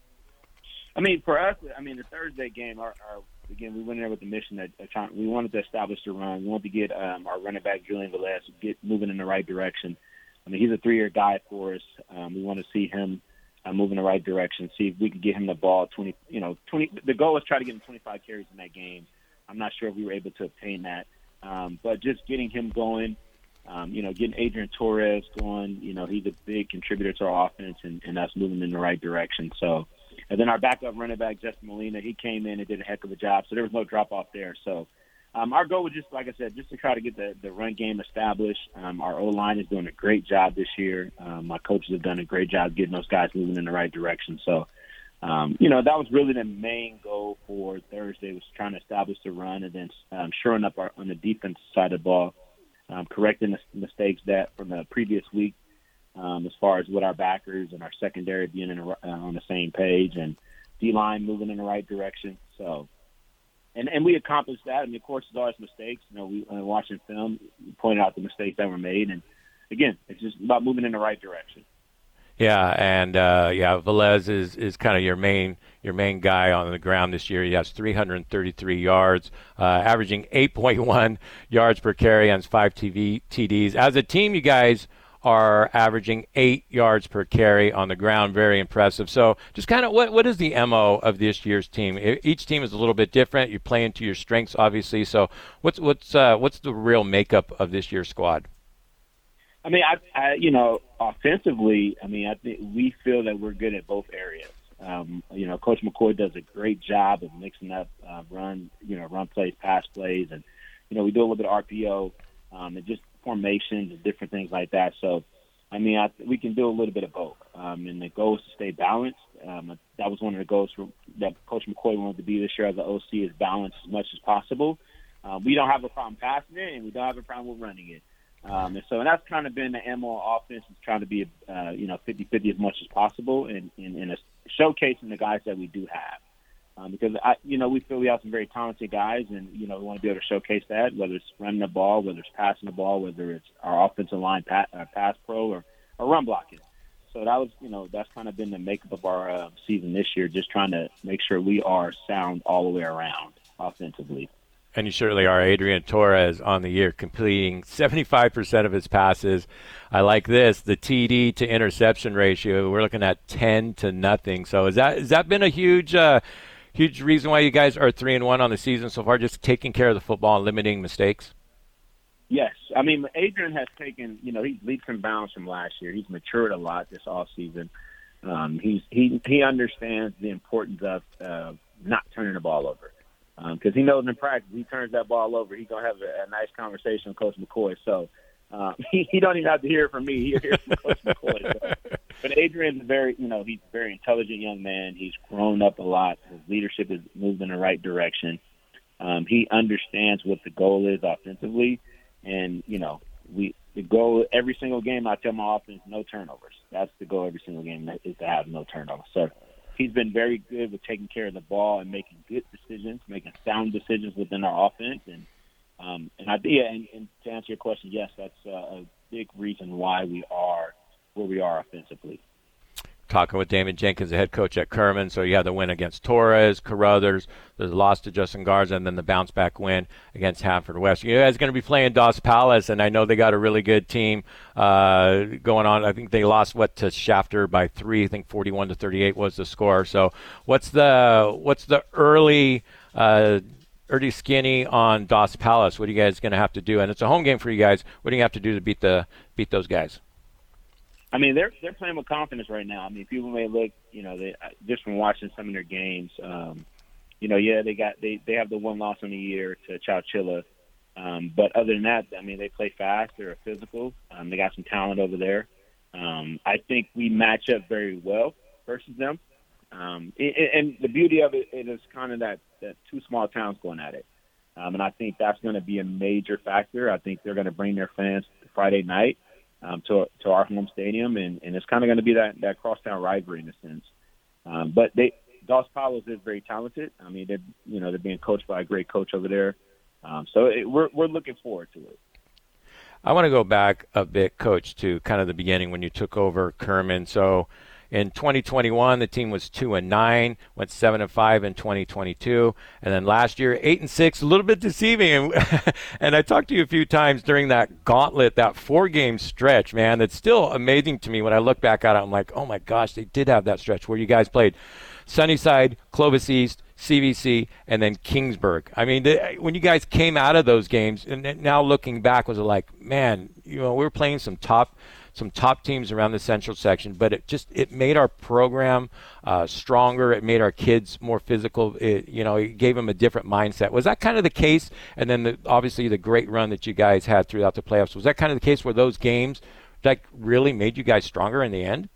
I mean, for us, I mean, the Thursday game, our, our again, we went in there with the mission that uh, trying, we wanted to establish the run. We wanted to get um, our running back, Julian Velez, get moving in the right direction. I mean, he's a three-year guy for us. Um, we want to see him uh, move in the right direction, see if we can get him the ball. twenty, you know, twenty. The goal was try to get him twenty-five carries in that game. I'm not sure if we were able to obtain that, um, but just getting him going, um, you know, getting Adrian Torres going. You know, he's a big contributor to our offense, and, and us moving in the right direction. So. And then our backup running back, Justin Molina, he came in and did a heck of a job. So there was no drop-off there. So um, our goal was just, like I said, just to try to get the, the run game established. Um, our O-line is doing a great job this year. Um, my coaches have done a great job getting those guys moving in the right direction. So, um, you know, that was really the main goal for Thursday, was trying to establish the run, and then um, shoring up our, on the defensive side of the ball, um, correcting the mistakes that from the previous week. Um, as far as with our backers and our secondary being in a, uh, on the same page, and D-line moving in the right direction. So, and, and we accomplished that. I mean, of course, there's always mistakes. You know, we uh, watching film, we pointed out the mistakes that were made. And, again, it's just about moving in the right direction. Yeah, and, uh, yeah, Velez is, is kind of your main your main guy on the ground this year. He has three hundred thirty-three yards, uh, averaging eight point one yards per carry on his five T V T Ds. As a team, you guys – are averaging eight yards per carry on the ground. Very impressive. So just kind of what what is the M O of this year's team? Each team is a little bit different. You're playing to your strengths, obviously. So what's what's uh, what's the real makeup of this year's squad? I mean, I, I, you know, offensively, I mean, I think we feel that we're good at both areas. Um, you know, Coach McCoy does a great job of mixing up uh, run, you know, run plays, pass plays, and you know, we do a little bit of R P O um, and just formations and different things like that. So, I mean, I, we can do a little bit of both. Um, and the goal is to stay balanced. Um, that was one of the goals for, that Coach McCoy wanted to be this year as the O C, is balanced as much as possible. Um, we don't have a problem passing it, and we don't have a problem with running it. Um, and so and that's kind of been the M O of offense, is trying to be, uh, you know, fifty-fifty as much as possible, and, and, and showcasing the guys that we do have. Um, because, I, you know, we feel we have some very talented guys, and, you know, we want to be able to showcase that, whether it's running the ball, whether it's passing the ball, whether it's our offensive line pass, uh, pass pro or, or run blocking. So that was, you know, that's kind of been the makeup of our uh, season this year, just trying to make sure we are sound all the way around offensively. And you certainly are. Adrian Torres on the year, completing seventy-five percent of his passes. I like this, the T D to interception ratio. We're looking at ten to nothing. So is that has that been a huge uh, huge reason why you guys are three and one on the season so far, just taking care of the football and limiting mistakes? Yes. I mean, Adrian has taken, you know, he's leaps and bounds from last year. He's matured a lot this offseason. Um, he's, he, he understands the importance of uh, not turning the ball over. Because um, he knows in practice, he turns that ball over, he's going to have a, a nice conversation with Coach McCoy. So uh, he, he don't even have to hear it from me. He'll hear it from Coach McCoy. So. But Adrian's very, you know, he's a very intelligent young man. He's grown up a lot. His leadership has moved in the right direction. Um, he understands what the goal is offensively. And, you know, we the goal every single game, I tell my offense, no turnovers. That's the goal every single game, is to have no turnovers. So he's been very good with taking care of the ball and making good decisions, making sound decisions within our offense. And um, and I yeah, and, and to answer your question, yes, that's uh, a big reason why we are where we are offensively. Talking with Damon Jenkins, the head coach at Kerman. So you have the win against Torres, Carruthers, the loss to Justin Garza, and then the bounce-back win against Hanford West. You guys are going to be playing Dos Palace, and I know they got a really good team uh, going on. I think they lost, what, to Shafter by three. I think forty-one to thirty-eight was the score. So what's the what's the early uh, early skinny on Dos Palace? What are you guys going to have to do? And it's a home game for you guys. What do you have to do to beat the beat those guys? I mean, they're they're playing with confidence right now. I mean, people may look, you know, they, just from watching some of their games, um, you know, yeah, they got they, they have the one loss on the year to Chowchilla, um, but other than that, I mean, they play fast, they're physical, um, they got some talent over there. Um, I think we match up very well versus them, um, and, and the beauty of it, it is kind of that that two small towns going at it, um, and I think that's going to be a major factor. I think they're going to bring their fans Friday night. Um, to to our home stadium, and, and it's kind of going to be that, that crosstown rivalry in a sense. Um, but they Dos Palace is very talented. I mean, they're you know they're being coached by a great coach over there. Um, so it, we're we're looking forward to it. I want to go back a bit, Coach, to kind of the beginning when you took over Kerman. So in twenty twenty-one, the team was two and nine, went seven and five in twenty twenty-two, and then last year eight and six, a little bit deceiving. And, and I talked to you a few times during that gauntlet, that four-game stretch. Man, that's still amazing to me when I look back at it. I'm like, oh my gosh, they did have that stretch where you guys played Sunnyside, Clovis East, C V C, and then Kingsburg. I mean, they, when you guys came out of those games, and now looking back, was it like, man, you know, we were playing some top. some top teams around the central section, but it just it made our program uh, stronger. It made our kids more physical. It, you know, it gave them a different mindset. Was that kind of the case? And then the, obviously the great run that you guys had throughout the playoffs, was that kind of the case where those games like really made you guys stronger in the end?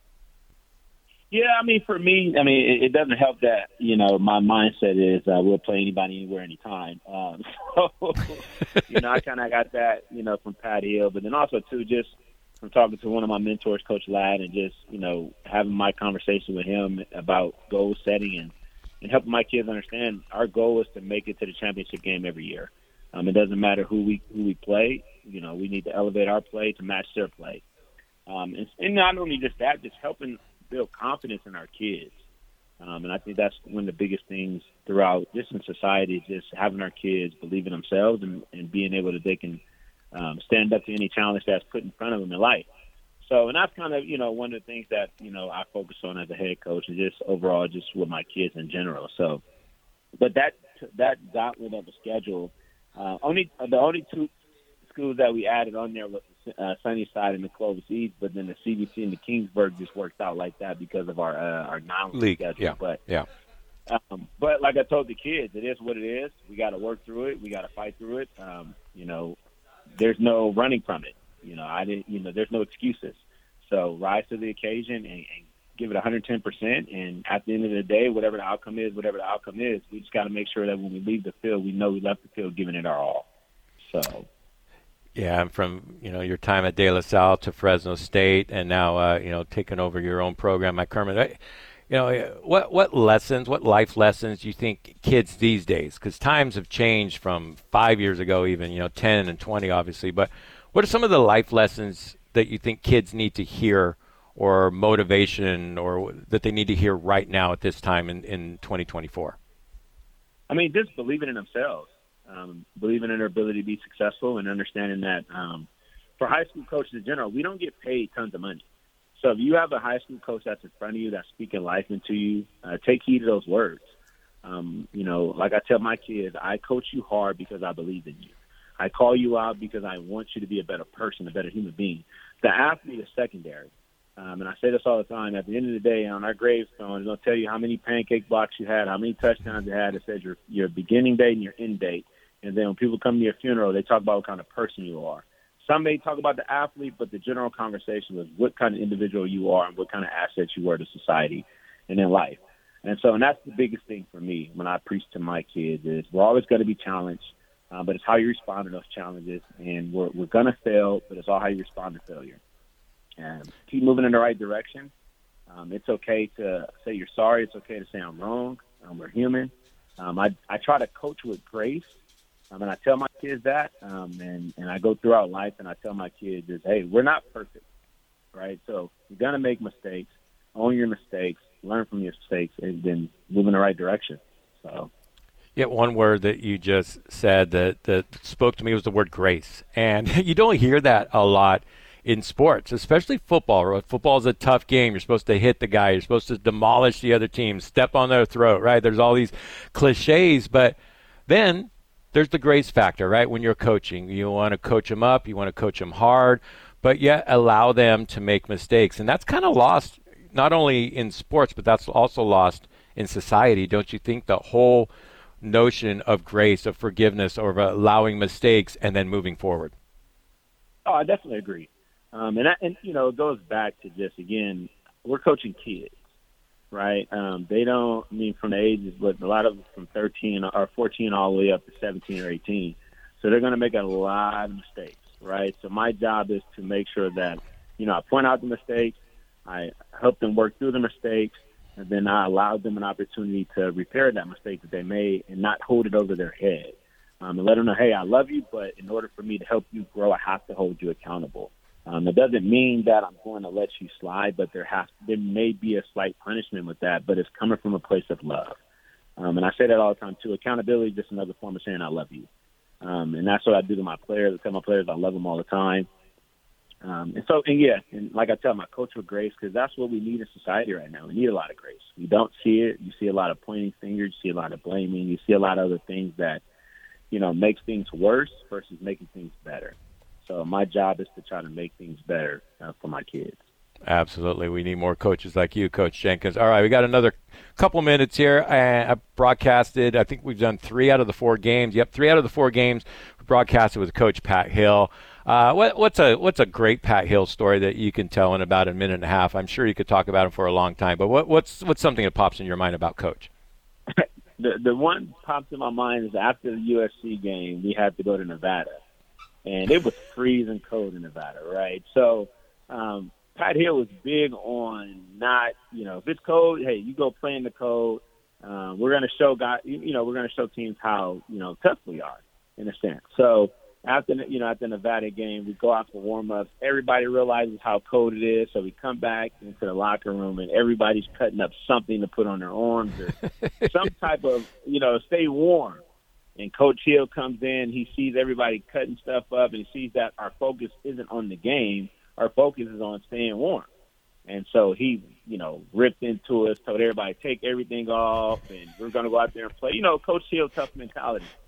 Yeah, I mean, for me, I mean, it, it doesn't help that, you know, my mindset is uh, we'll play anybody, anywhere, anytime. Um, so, you know, I kind of got that, you know, from Pat Hill, but then also, too, just from talking to one of my mentors, Coach Ladd, and just, you know, having my conversation with him about goal setting and, and helping my kids understand our goal is to make it to the championship game every year. Um, it doesn't matter who we who we play. You know, we need to elevate our play to match their play. Um, and, and not only just that, just helping build confidence in our kids. Um, and I think that's one of the biggest things throughout just in society, just having our kids believe in themselves and, and being able to, they can um, stand up to any challenge that's put in front of them in life. So, and that's kind of, you know, one of the things that, you know, I focus on as a head coach and just overall just with my kids in general. So, but that, that gauntlet of the schedule, uh, only, the only two schools that we added on there was the uh, Sunnyside and the Clovis East, but then the C B C and the Kingsburg just worked out like that because of our uh, our non-league schedule. Yeah. But yeah. Um, but like I told the kids, it is what it is. We got to work through it. We got to fight through it. Um, you know, there's no running from it. You know, I didn't. You know, there's no excuses. So rise to the occasion and, and give it one hundred ten percent. And at the end of the day, whatever the outcome is, whatever the outcome is, we just got to make sure that when we leave the field, we know we left the field giving it our all. So. Yeah, and from you know your time at De La Salle to Fresno State, and now uh, you know taking over your own program at Kermit. You know, what what lessons, what life lessons do you think kids these days, because times have changed from five years ago even, you know, ten and twenty obviously, but what are some of the life lessons that you think kids need to hear, or motivation, or that they need to hear right now at this time in, in twenty twenty-four? I mean, just believing in themselves, um, believing in their ability to be successful, and understanding that um, for high school coaches in general, we don't get paid tons of money. So if you have a high school coach that's in front of you that's speaking life into you, uh, take heed of those words. Um, you know, like I tell my kids, I coach you hard because I believe in you. I call you out because I want you to be a better person, a better human being. The athlete is secondary. Um, and I say this all the time. At the end of the day, on our gravestone, it's going to tell you how many pancake blocks you had, how many touchdowns you had. It says your, your beginning date and your end date. And then when people come to your funeral, they talk about what kind of person you are. Some may talk about the athlete, but the general conversation was what kind of individual you are and what kind of assets you were to society and in life. And so, and that's the biggest thing for me when I preach to my kids is we're always going to be challenged, uh, but it's how you respond to those challenges. And we're, we're going to fail, but it's all how you respond to failure. And keep moving in the right direction. Um, it's okay to say you're sorry. It's okay to say I'm wrong. Um, we're human. Um, I, I try to coach with grace. Um, and I tell my kids that, um, and, and I go throughout life and I tell my kids is, hey, we're not perfect, right? So you're going to make mistakes, own your mistakes, learn from your mistakes, and then move in the right direction. So, yeah, one word that you just said that, that spoke to me was the word grace. And you don't hear that a lot in sports, especially football. Football is a tough game. You're supposed to hit the guy. You're supposed to demolish the other team, step on their throat, right? There's all these cliches, but then there's the grace factor, right? When you're coaching, you want to coach them up, you want to coach them hard, but yet allow them to make mistakes. And that's kind of lost not only in sports, but that's also lost in society. Don't you think the whole notion of grace, of forgiveness, or of allowing mistakes and then moving forward? Oh, I definitely agree. Um, and, that, and, you know, it goes back to just, again, we're coaching kids. Right, um, they don't. I mean, from the ages, but a lot of them from thirteen or fourteen all the way up to seventeen or eighteen. So they're going to make a lot of mistakes, right? So my job is to make sure that, you know, I point out the mistakes, I help them work through the mistakes, and then I allow them an opportunity to repair that mistake that they made and not hold it over their head, um, and let them know, hey, I love you, but in order for me to help you grow, I have to hold you accountable. Um, it doesn't mean that I'm going to let you slide, but there has there may be a slight punishment with that, but it's coming from a place of love. Um, and I say that all the time, too. Accountability is just another form of saying I love you. Um, and that's what I do to my players. I tell my players I love them all the time. Um, and so, and yeah, and like I tell them, I coach with grace because that's what we need in society right now. We need a lot of grace. We don't see it. You see a lot of pointing fingers. You see a lot of blaming. You see a lot of other things that, you know, makes things worse versus making things better. So my job is to try to make things better uh, for my kids. Absolutely. We need more coaches like you, Coach Jenkins. All right, we got another couple minutes here. I, I broadcasted, I think we've done three out of the four games. Yep, three out of the four games we broadcasted with Coach Pat Hill. Uh, what, what's a what's a great Pat Hill story that you can tell in about a minute and a half? I'm sure you could talk about him for a long time, but what, what's what's something that pops in your mind about Coach? the the one pops in my mind is after the U S C game, we had to go to Nevada. And it was freezing cold in Nevada, right? So um, Pat Hill was big on not, you know, if it's cold, hey, you go play in the cold. Uh, we're going to show guys, you know, we're going to show teams how, you know, tough we are in a sense. So after, you know, at the Nevada game, we go out for warm-ups. Everybody realizes how cold it is, so we come back into the locker room, and everybody's cutting up something to put on their arms or some type of, you know, stay warm. And Coach Hill comes in, he sees everybody cutting stuff up, and he sees that our focus isn't on the game. Our focus is on staying warm. And so he, you know, ripped into us, told everybody, take everything off, and we're going to go out there and play. You know, Coach Hill, tough mentality.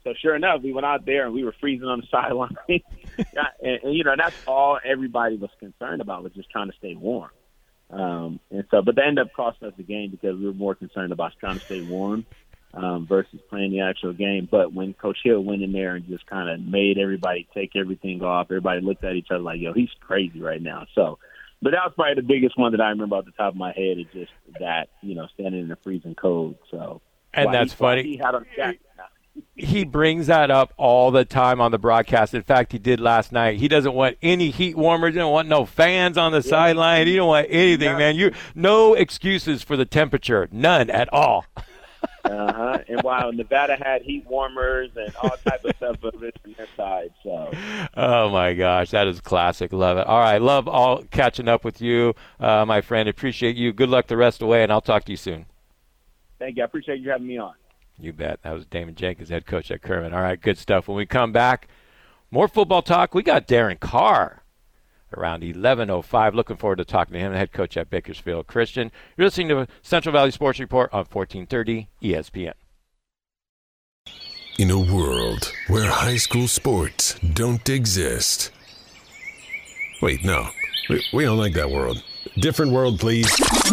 So sure enough, we went out there and we were freezing on the sideline. and, and, you know, that's all everybody was concerned about, was just trying to stay warm. Um, and so, but they ended up costing us the game because we were more concerned about trying to stay warm um, versus playing the actual game. But when Coach Hill went in there and just kind of made everybody take everything off, everybody looked at each other like, yo, he's crazy right now. So, but that was probably the biggest one that I remember off the top of my head, is just that, you know, standing in the freezing cold. So, and well, that's he, funny. He had on jacket. He brings that up all the time on the broadcast. In fact, he did last night. He doesn't want any heat warmers. He don't want no fans on the yeah. sideline. He don't want anything, yeah. man. You no excuses for the temperature, none at all. uh-huh. And while Nevada had heat warmers and all type of stuff from their side. So. Oh my gosh, that is classic. Love it. All right, love all catching up with you, uh, my friend. Appreciate you. Good luck the rest of the way, and I'll talk to you soon. Thank you. I appreciate you having me on. You bet. That was Damon Jenkins, head coach at Kerman. All right, good stuff. When we come back, more football talk. We got Darren Carr around eleven oh five. Looking forward to talking to him, head coach at Bakersfield Christian. You're listening to Central Valley Sports Report on fourteen thirty E S P N. In a world where high school sports don't exist. Wait, no. We, we don't like that world. Different world, please.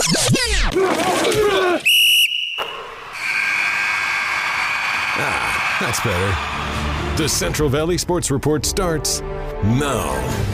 Ah, that's better. The Central Valley Sports Report starts now.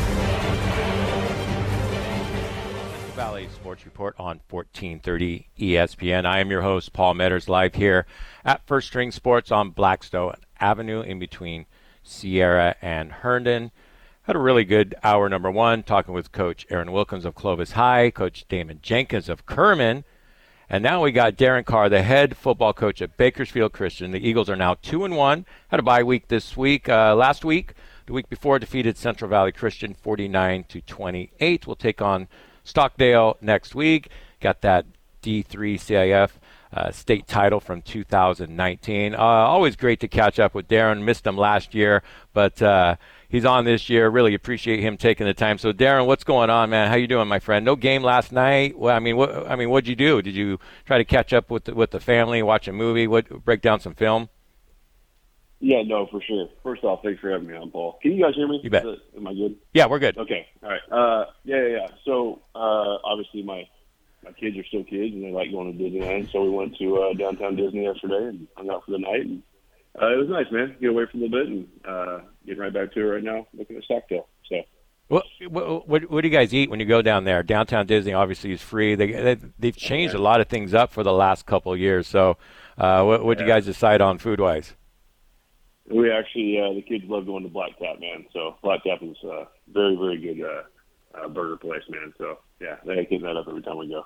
Central Valley Sports Report on fourteen thirty E S P N. I am your host, Paul Metters, live here at First String Sports on Blackstone Avenue in between Sierra and Herndon. Had a really good hour number one, talking with Coach Aaron Wilkins of Clovis High, Coach Damon Jenkins of Kerman. And now we got Darren Carr, the head football coach at Bakersfield Christian. The Eagles are now two and one. Had a bye week this week. Uh, last week, the week before, defeated Central Valley Christian forty-nine to twenty-eight. We'll take on Stockdale next week. Got that D three C I F uh, state title from two thousand nineteen. Uh, always great to catch up with Darren. Missed him last year, but uh, he's on this year. Really appreciate him taking the time. So, Darren, what's going on, man? How you doing, my friend? No game last night. Well, I mean, what? I mean, what'd you do? Did you try to catch up with the, with the family, watch a movie, what? Break down some film? Yeah, no, for sure. First off, thanks for having me on, Paul. Can you guys hear me? You bet. Is it, am I good? Yeah, we're good. Okay, all right. Uh, yeah, yeah, yeah. So, uh, obviously, my my kids are still kids, and they like going to Disneyland. So we went to uh, downtown Disney yesterday and hung out for the night. And uh, it was nice, man. Get away for a little bit and uh, getting right back to it right now, looking at Stockdale. So. What, what what do you guys eat when you go down there? Downtown Disney obviously is free. They, they they've changed a lot of things up for the last couple of years. So, uh, what what yeah. you guys decide on food wise? We actually uh, the kids love going to Black Tap, man. So Black Tap is a uh, very very good uh, uh, burger place, man. So yeah, they keep that up every time we go.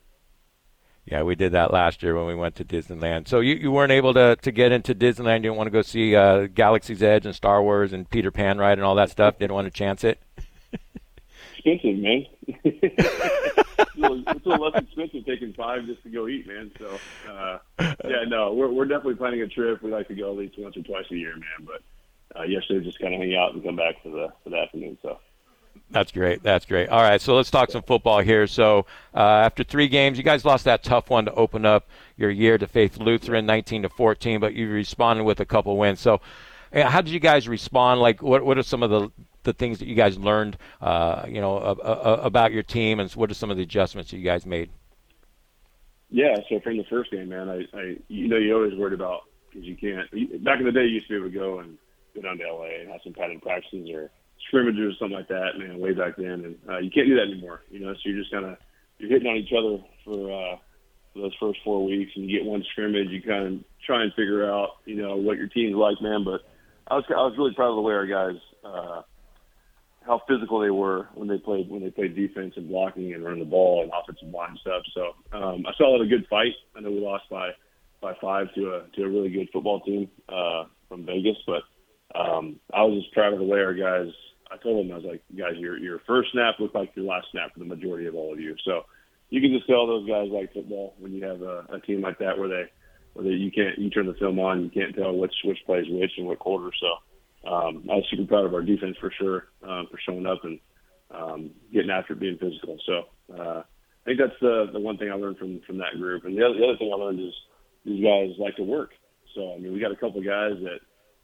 Yeah, we did that last year when we went to Disneyland. So you, you weren't able to, to get into Disneyland. You didn't want to go see uh, Galaxy's Edge and Star Wars and Peter Pan ride and all that stuff. Didn't want to chance it. Expensive, man. it's, a little, it's a little less expensive taking five just to go eat, man. So uh, yeah, no, we're we're definitely planning a trip. We like to go at least once or twice a year, man. But uh, yesterday just kind of hang out and come back for the for the afternoon. So. That's great. That's great. All right, so let's talk some football here. So uh, after three games, you guys lost that tough one to open up your year to Faith Lutheran, nineteen to fourteen, but you responded with a couple wins. So uh, how did you guys respond? Like, what what are some of the, the things that you guys learned, uh, you know, uh, uh, about your team, and what are some of the adjustments that you guys made? Yeah, so from the first game, man, I, I you know, you always worried about, because you can't. Back in the day, you used to be able to go and go down to L A and have some padded practices or scrimmages or something like that, man, way back then, and uh, you can't do that anymore. You know, so you're just kind of you're hitting on each other for, uh, for those first four weeks, and you get one scrimmage, you kind of try and figure out, you know, what your team's like, man. But I was I was really proud of the way our guys, uh, how physical they were when they played when they played defense and blocking and running the ball and offensive line stuff. So um, I saw it a good fight. I know we lost by by five to a to a really good football team uh, from Vegas, but um, I was just proud of the way our guys. I told them, I was like, guys, your your first snap looked like your last snap for the majority of all of you. So you can just tell those guys like football when you have a, a team like that where they where they, you can't you turn the film on, you can't tell which which plays which and what quarter. So um, I was super proud of our defense for sure um, for showing up and um, getting after it, being physical. So uh, I think that's the the one thing I learned from from that group. And the other, the other thing I learned is these guys like to work. So I mean, we got a couple of guys that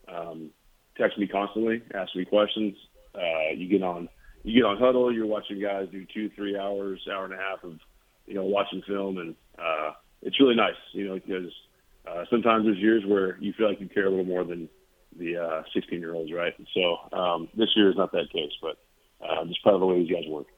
um, text me constantly, ask me questions. Uh, you get on you get on Huddle. You're watching guys do two, three hours, hour and a half of you know watching film, and uh, it's really nice. You know, because uh, sometimes there's years where you feel like you care a little more than the uh, sixteen-year-olds, right? So um, this year is not that case, but uh, I'm just proud of the way these guys work.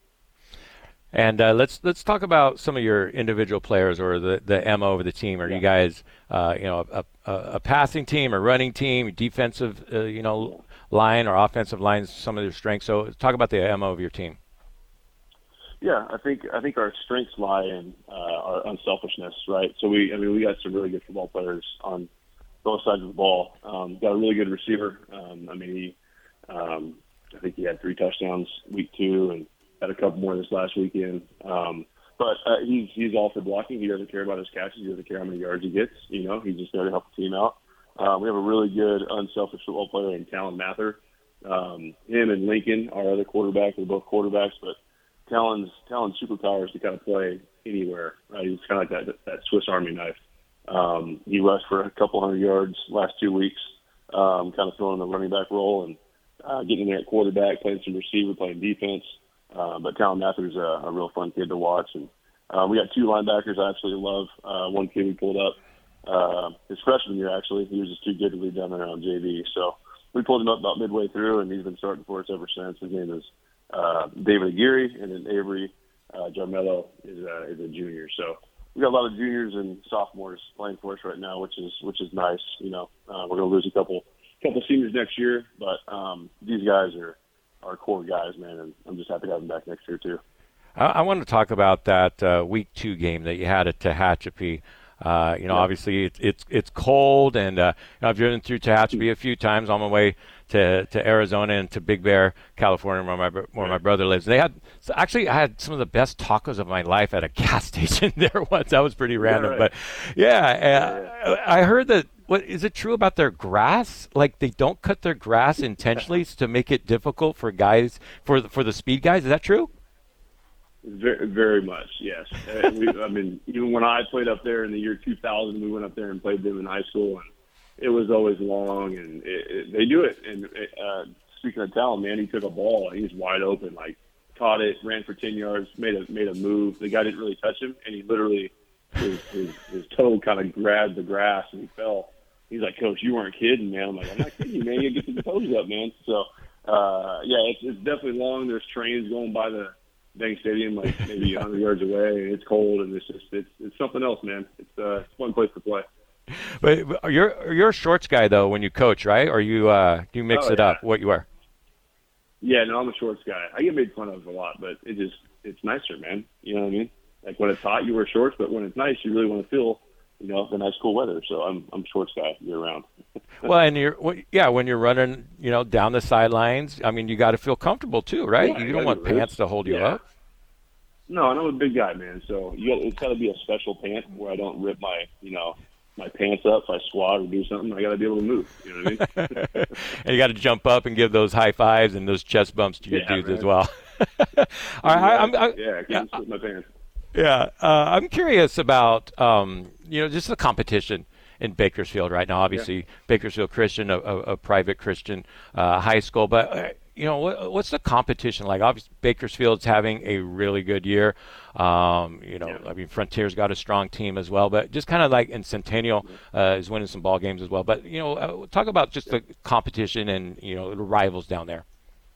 And uh, let's let's talk about some of your individual players or the, the M O of the team. Are yeah. you guys, uh, you know, a, a, a passing team, a running team, defensive, uh, you know, line or offensive lines? Some of their strengths. So talk about the M O of your team. Yeah, I think I think our strengths lie in uh, our unselfishness, right? So we, I mean, we got some really good football players on both sides of the ball. Um, got a really good receiver. Um, I mean, he, um, I think he had three touchdowns week two and had a couple more this last weekend. Um, but uh, he's he's all for blocking. He doesn't care about his catches. He doesn't care how many yards he gets. You know, he's just there to help the team out. Uh, we have a really good unselfish football player in Talon Mather. Um, him and Lincoln, our other quarterback, they're both quarterbacks, but Talon's Talon's superpower is to kind of play anywhere. Right? He's kind of like that that Swiss Army knife. Um, he rushed for a couple hundred yards last two weeks, um, kind of filling the running back role and uh, getting there at quarterback, playing some receiver, playing defense. Uh, but Talon Mather's a, a real fun kid to watch. And uh, we got two linebackers I absolutely love. Uh, one kid we pulled up uh, his freshman year, actually. He was just too good to leave down there on J V. So we pulled him up about midway through, and he's been starting for us ever since. His name is uh, David Aguirre, and then Avery uh, Jarmello is, uh, is a junior. So we got a lot of juniors and sophomores playing for us right now, which is which is nice. You know, uh, we're going to lose a couple couple seniors next year, but um, these guys are our core guys, man, and I'm just happy to have them back next year too. I, I want to talk about that uh, week two game that you had at Tehachapi. Uh, you know, yeah. obviously it's it's it's cold, and uh, you know, I've driven through Tehachapi a few times on my way to, to Arizona and to Big Bear, California, where my where my brother lives. They had so actually I had some of the best tacos of my life at a gas station there once. That was pretty random, right. but yeah, yeah, uh, I heard that. What is it true about their grass? Like they don't cut their grass intentionally to make it difficult for guys for the, for the speed guys. Is that true? Very, very much, yes. Uh, we, I mean, even when I played up there in the year two thousand, we went up there and played them in high school, and it was always long. And it, it, they do it. And uh, speaking of talent, man, he took a ball and he was wide open, like caught it, ran for ten yards, made a made a move. The guy didn't really touch him, and he literally his his, his toe kind of grabbed the grass and he fell. He's like, Coach, you weren't kidding, man. I'm like, I'm not kidding you, man. You get your toes up, man. So, uh, yeah, it's, it's definitely long. There's trains going by the dang stadium, like maybe one hundred yards away, and it's cold, and it's just it's it's something else, man. It's uh, it's a fun place to play. But, but you're you're a shorts guy though when you coach, right? Or you uh, do you mix oh, it yeah. up? What you wear? Yeah, no, I'm a shorts guy. I get made fun of a lot, but it just it's nicer, man. You know what I mean? Like when it's hot, you wear shorts, but when it's nice, you really want to feel. You know, the nice cool weather. So I'm I'm shorts guy year round. Well, and you're well, yeah, when you're running, you know, down the sidelines, I mean, you got to feel comfortable too, right? Yeah, you don't want pants to hold you yeah. up. No, and I'm a big guy, man. So you got, it's got to be a special pant where I don't rip my, you know, my pants up if I squat or do something. I got to be able to move. You know what I mean? And you got to jump up and give those high fives and those chest bumps to your yeah, dudes man. as well. All right, I, I'm, I, yeah, I can't yeah, slip my pants. Yeah, uh, I'm curious about um, you know just the competition in Bakersfield right now. Obviously, yeah. Bakersfield Christian, a, a, a private Christian uh, high school, but uh, you know what, what's the competition like? Obviously, Bakersfield's having a really good year. Um, you know, yeah. I mean, Frontier's got a strong team as well, but just kind of like in Centennial uh, is winning some ball games as well. But you know, uh, talk about just the competition and you know the rivals down there.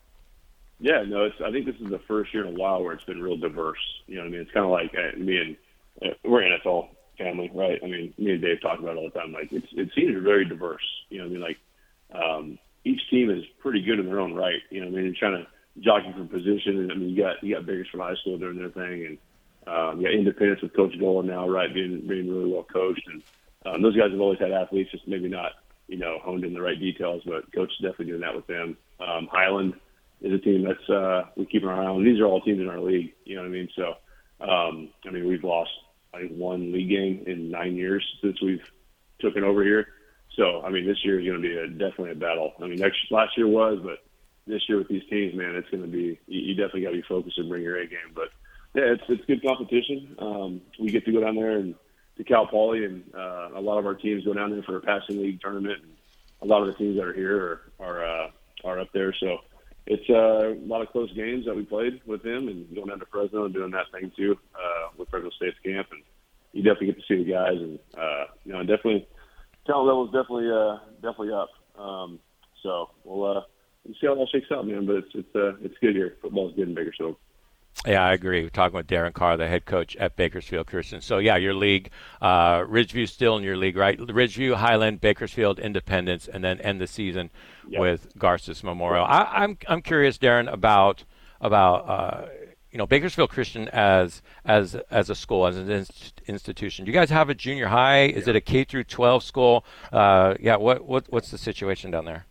Yeah, no, it's. I think this is the first year in a while where it's been real diverse. You know what I mean? It's kind of like uh, me and uh, we're an N F L family, right? I mean, me and Dave talk about it all the time. Like, it's, it seems very diverse. You know what I mean? Like, um, each team is pretty good in their own right. You know what I mean? You're trying to jockey for position. And, I mean, you got you got Bakersfield High School doing their thing, and um, you got Independence with Coach Dolan now, right? Being being really well coached, and um, those guys have always had athletes, just maybe not you know honed in the right details. But Coach is definitely doing that with them. Um, Highland is a team that's uh, we keep our eye on. These are all teams in our league. You know what I mean? So, um, I mean, we've lost, I think, one league game in nine years since we've taken over here. So, I mean, this year is going to be a, definitely a battle. I mean, next last year was, but this year with these teams, man, it's going to be you, you definitely got to be focused and bring your A game. But yeah, it's it's good competition. Um, we get to go down there and to Cal Poly, and uh, a lot of our teams go down there for a passing league tournament. And, a lot of the teams that are here are are, uh, are up there. So it's uh, a lot of close games that we played with him, and going down to Fresno and doing that thing too uh, with Fresno State's camp, and you definitely get to see the guys, and uh, you know, definitely talent level is definitely uh, definitely up. Um, so we'll, uh, we'll see how that shakes out, man. But it's it's uh, it's good here. Football's good in Bakersfield. Yeah, I agree. We're talking with Darren Carr, the head coach at Bakersfield Christian. So, yeah, your league, uh, Ridgeview still in your league, right? Ridgeview, Highland, Bakersfield, Independence, and then end the season yep. with Garces Memorial. I, I'm I'm curious, Darren, about about uh, you know Bakersfield Christian as as as a school, as an inst- institution. Do you guys have a junior high? Is yeah. it a K through twelve school? Uh, yeah, what what what's the situation down there?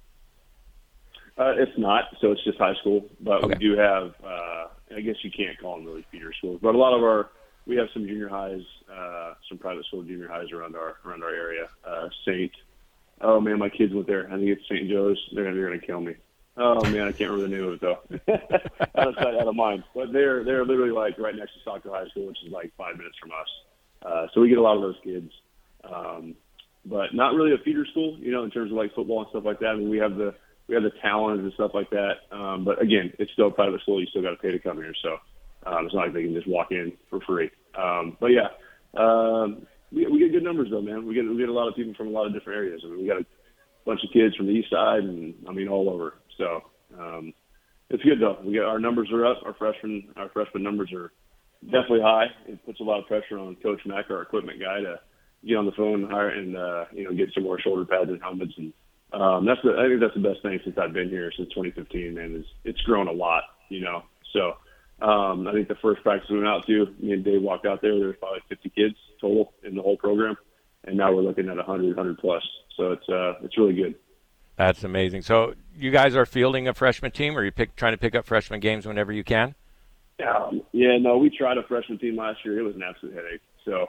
Uh, it's not, so it's just high school, but okay. we do have. Uh, I guess you can't call them really feeder schools, but a lot of our we have some junior highs, uh, some private school junior highs around our around our area. Uh, Saint, oh man, my kids went there. I think it's Saint Joe's. They're gonna, they're gonna kill me. Oh man, I can't remember the name of it though. out of sight, out of mind. But they're they're literally like right next to Stockton High School, which is like five minutes from us. Uh, so we get a lot of those kids, um, but not really a feeder school, you know, in terms of like football and stuff like that. I mean, we have the We have the talent and stuff like that. Um, but, again, it's still a private school. You still got to pay to come here. So um, it's not like they can just walk in for free. Um, but, yeah, um, we, we get good numbers, though, man. We get we get a lot of people from a lot of different areas. I mean, we got a bunch of kids from the east side and, I mean, all over. So um, it's good, though. We got our numbers are up. Our freshman our freshman numbers are definitely high. It puts a lot of pressure on Coach Mack, our equipment guy, to get on the phone and, hire and uh, you know, get some more shoulder pads and helmets and Um, that's the, I think that's the best thing since I've been here since twenty fifteen, man, is it's grown a lot, you know? So, um, I think the first practice we went out to, me and Dave walked out there, there was probably fifty kids total in the whole program. And now we're looking at one hundred, one hundred plus. So it's, uh, it's really good. That's amazing. So you guys are fielding a freshman team, or are you pick, trying to pick up freshman games whenever you can? Yeah, yeah, no, we tried a freshman team last year. It was an absolute headache. So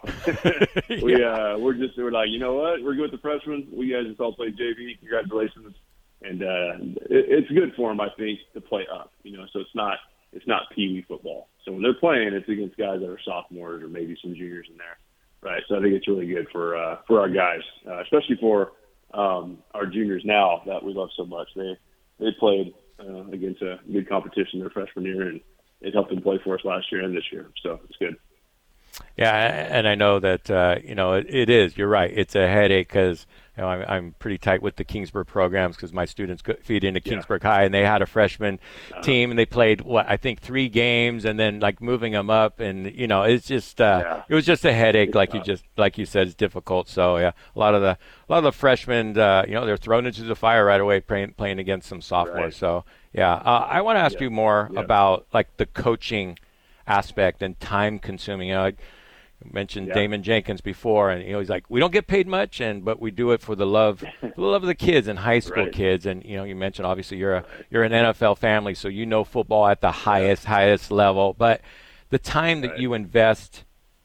we yeah. uh, we're just we're like, you know what? We're good with the freshmen. We guys just all play J V. Congratulations, and uh, it, it's good for them, I think, to play up. You know, so it's not it's not Pee Wee football. So when they're playing, it's against guys that are sophomores or maybe some juniors in there, right? So I think it's really good for uh, for our guys, uh, especially for um, our juniors now that we love so much. They they played uh, against a good competition their freshman year, and it helped them play for us last year and this year. So it's good. Yeah, and I know that, uh, you know, it, it is. You're right. It's a headache because, you know, I'm, I'm pretty tight with the Kingsburg programs because my students feed into Kingsburg yeah. High, and they had a freshman uh-huh. team, and they played, what, I think three games, and then, like, moving them up. And, you know, it's just uh, yeah. it was just a headache, it's like tough. you just like you said, it's difficult. So, yeah, a lot of the a lot of the freshmen, uh, you know, they're thrown into the fire right away playing, playing against some sophomores. Right. So, yeah, uh, I want to ask yeah. you more yeah. about, like, the coaching aspect and time consuming. You know, I mentioned yeah. Damon Jenkins before, and you know he's like, we don't get paid much, and but we do it for the love, for the love of the kids and high school right. kids. And you know, you mentioned obviously you're a you're an N F L family, so you know football at the highest yeah. highest level. But the time that right. you invest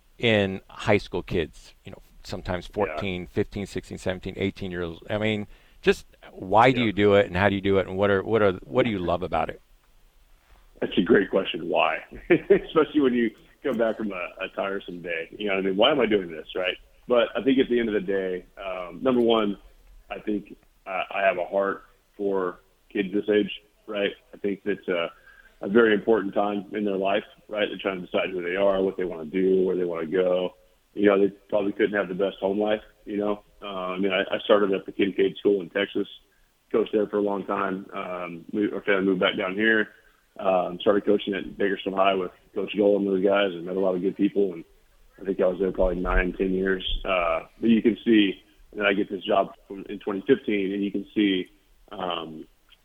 in high school kids, you know, sometimes fourteen, yeah. fifteen, sixteen, seventeen, eighteen years old. I mean, just why do yeah. you do it, and how do you do it, and what are what are what do you love about it? That's a great question. Why? Especially when you come back from a, a tiresome day. You know what I mean? Why am I doing this, right? But I think at the end of the day, um, number one, I think uh, I have a heart for kids this age, right? I think that's a, a very important time in their life, right? They're trying to decide who they are, what they want to do, where they want to go. You know, they probably couldn't have the best home life, you know. Uh, I mean, I, I started at the Kincaid School in Texas, coached there for a long time. Um, moved, our family moved back down here. Um, started coaching at Bakersfield High with Coach Gold and those guys, and met a lot of good people. And I think I was there probably nine, ten years. Uh, but you can see, and then I get this job from, in twenty fifteen, and you can see um,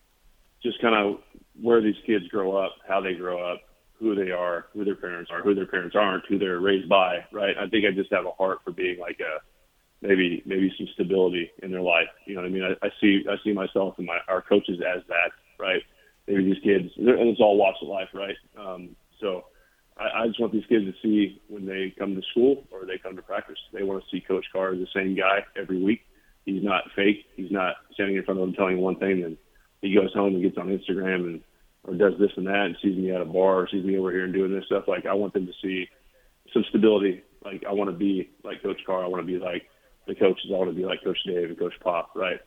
just kind of where these kids grow up, how they grow up, who they are, who their parents are, who their parents aren't, who they're raised by, right? I think I just have a heart for being like a maybe maybe some stability in their life. You know what I mean? I, I see I see myself and my our coaches as that, right? Maybe these kids, and it's all walks of life, right? Um, so I, I just want these kids to see when they come to school or they come to practice, they want to see Coach Carr as the same guy every week. He's not fake. He's not standing in front of them telling one thing, and he goes home and gets on Instagram and or does this and that and sees me at a bar or sees me over here and doing this stuff. Like, I want them to see some stability. Like, I want to be like Coach Carr. I want to be like the coaches. I want to be like Coach Dave and Coach Pop, right?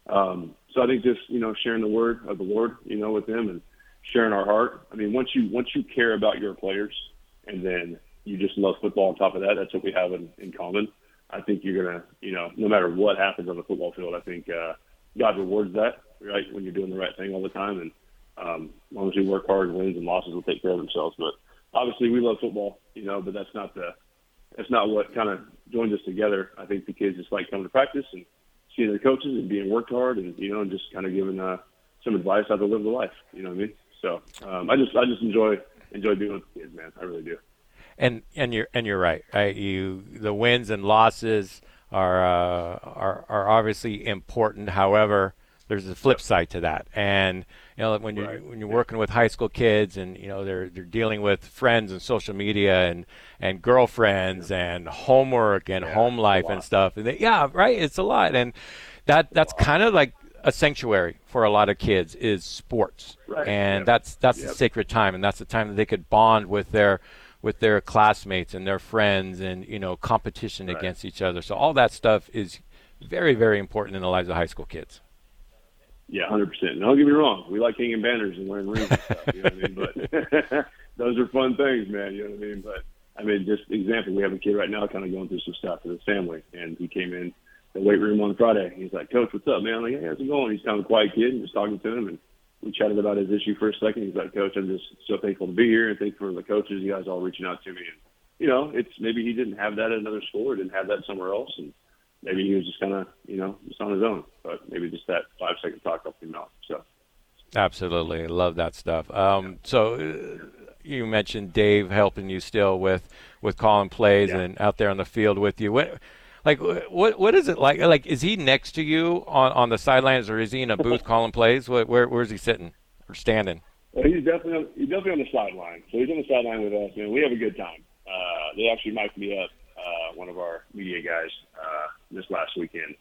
Um, so I think just, you know, sharing the word of the Lord, you know, with them and sharing our heart. I mean, once you once you care about your players and then you just love football on top of that, that's what we have in, in common. I think you're going to, you know, no matter what happens on the football field, I think uh, God rewards that, right, when you're doing the right thing all the time. And um, as long as you work hard, wins and losses will take care of themselves. But obviously we love football, you know, but that's not the that's not what kind of joined us together. I think the kids just like coming to practice and seeing their coaches and being worked hard and, you know, and just kind of giving uh, some advice how to live the life, you know what I mean? So um, I just I just enjoy enjoy being with the kids, man. I really do. And and you're and you're right. Right, you the wins and losses are uh, are are obviously important. However, there's a flip side to that. And you know, when you're Right. when you're working with high school kids, and you know they're they're dealing with friends and social media and and girlfriends and homework and Yeah, home it's a life lot. and stuff. And they, yeah, right. It's a lot, and that that's kind of like a sanctuary for a lot of kids is sports, Right. and Yep. that's that's Yep. the sacred time, and that's the time that they could bond with their with their classmates and their friends, and you know competition Right. against each other. So all that stuff is very, very important in the lives of high school kids. Yeah, one hundred percent. And don't get me wrong, we like hanging banners and wearing rings and stuff, you know what I mean? But those are fun things, man, you know what I mean? But, I mean, just example, we have a kid right now kind of going through some stuff with his family, and he came in the weight room on Friday. He's like, Coach, what's up, man? I'm like, hey, how's it going? He's kind of a quiet kid, and just talking to him, and we chatted about his issue for a second. He's like, Coach, I'm just so thankful to be here and thankful for the coaches, you guys all reaching out to me. And, you know, it's maybe he didn't have that at another school or didn't have that somewhere else, and maybe he was just kind of, you know, just on his own. But maybe just that five-second talk up your mouth. So, Absolutely, love that stuff. Um, so uh, you mentioned Dave helping you still with with calling plays Yeah. and out there on the field with you. What, like, what what is it like? Like, is he next to you on, on the sidelines, or is he in a booth calling plays? Where, where where's he sitting or standing? well, he's definitely on, he's definitely on the sideline. So he's on the sideline with us, man. We have a good time. Uh, they actually mic'd me up, uh, one of our media guys, uh, this last weekend.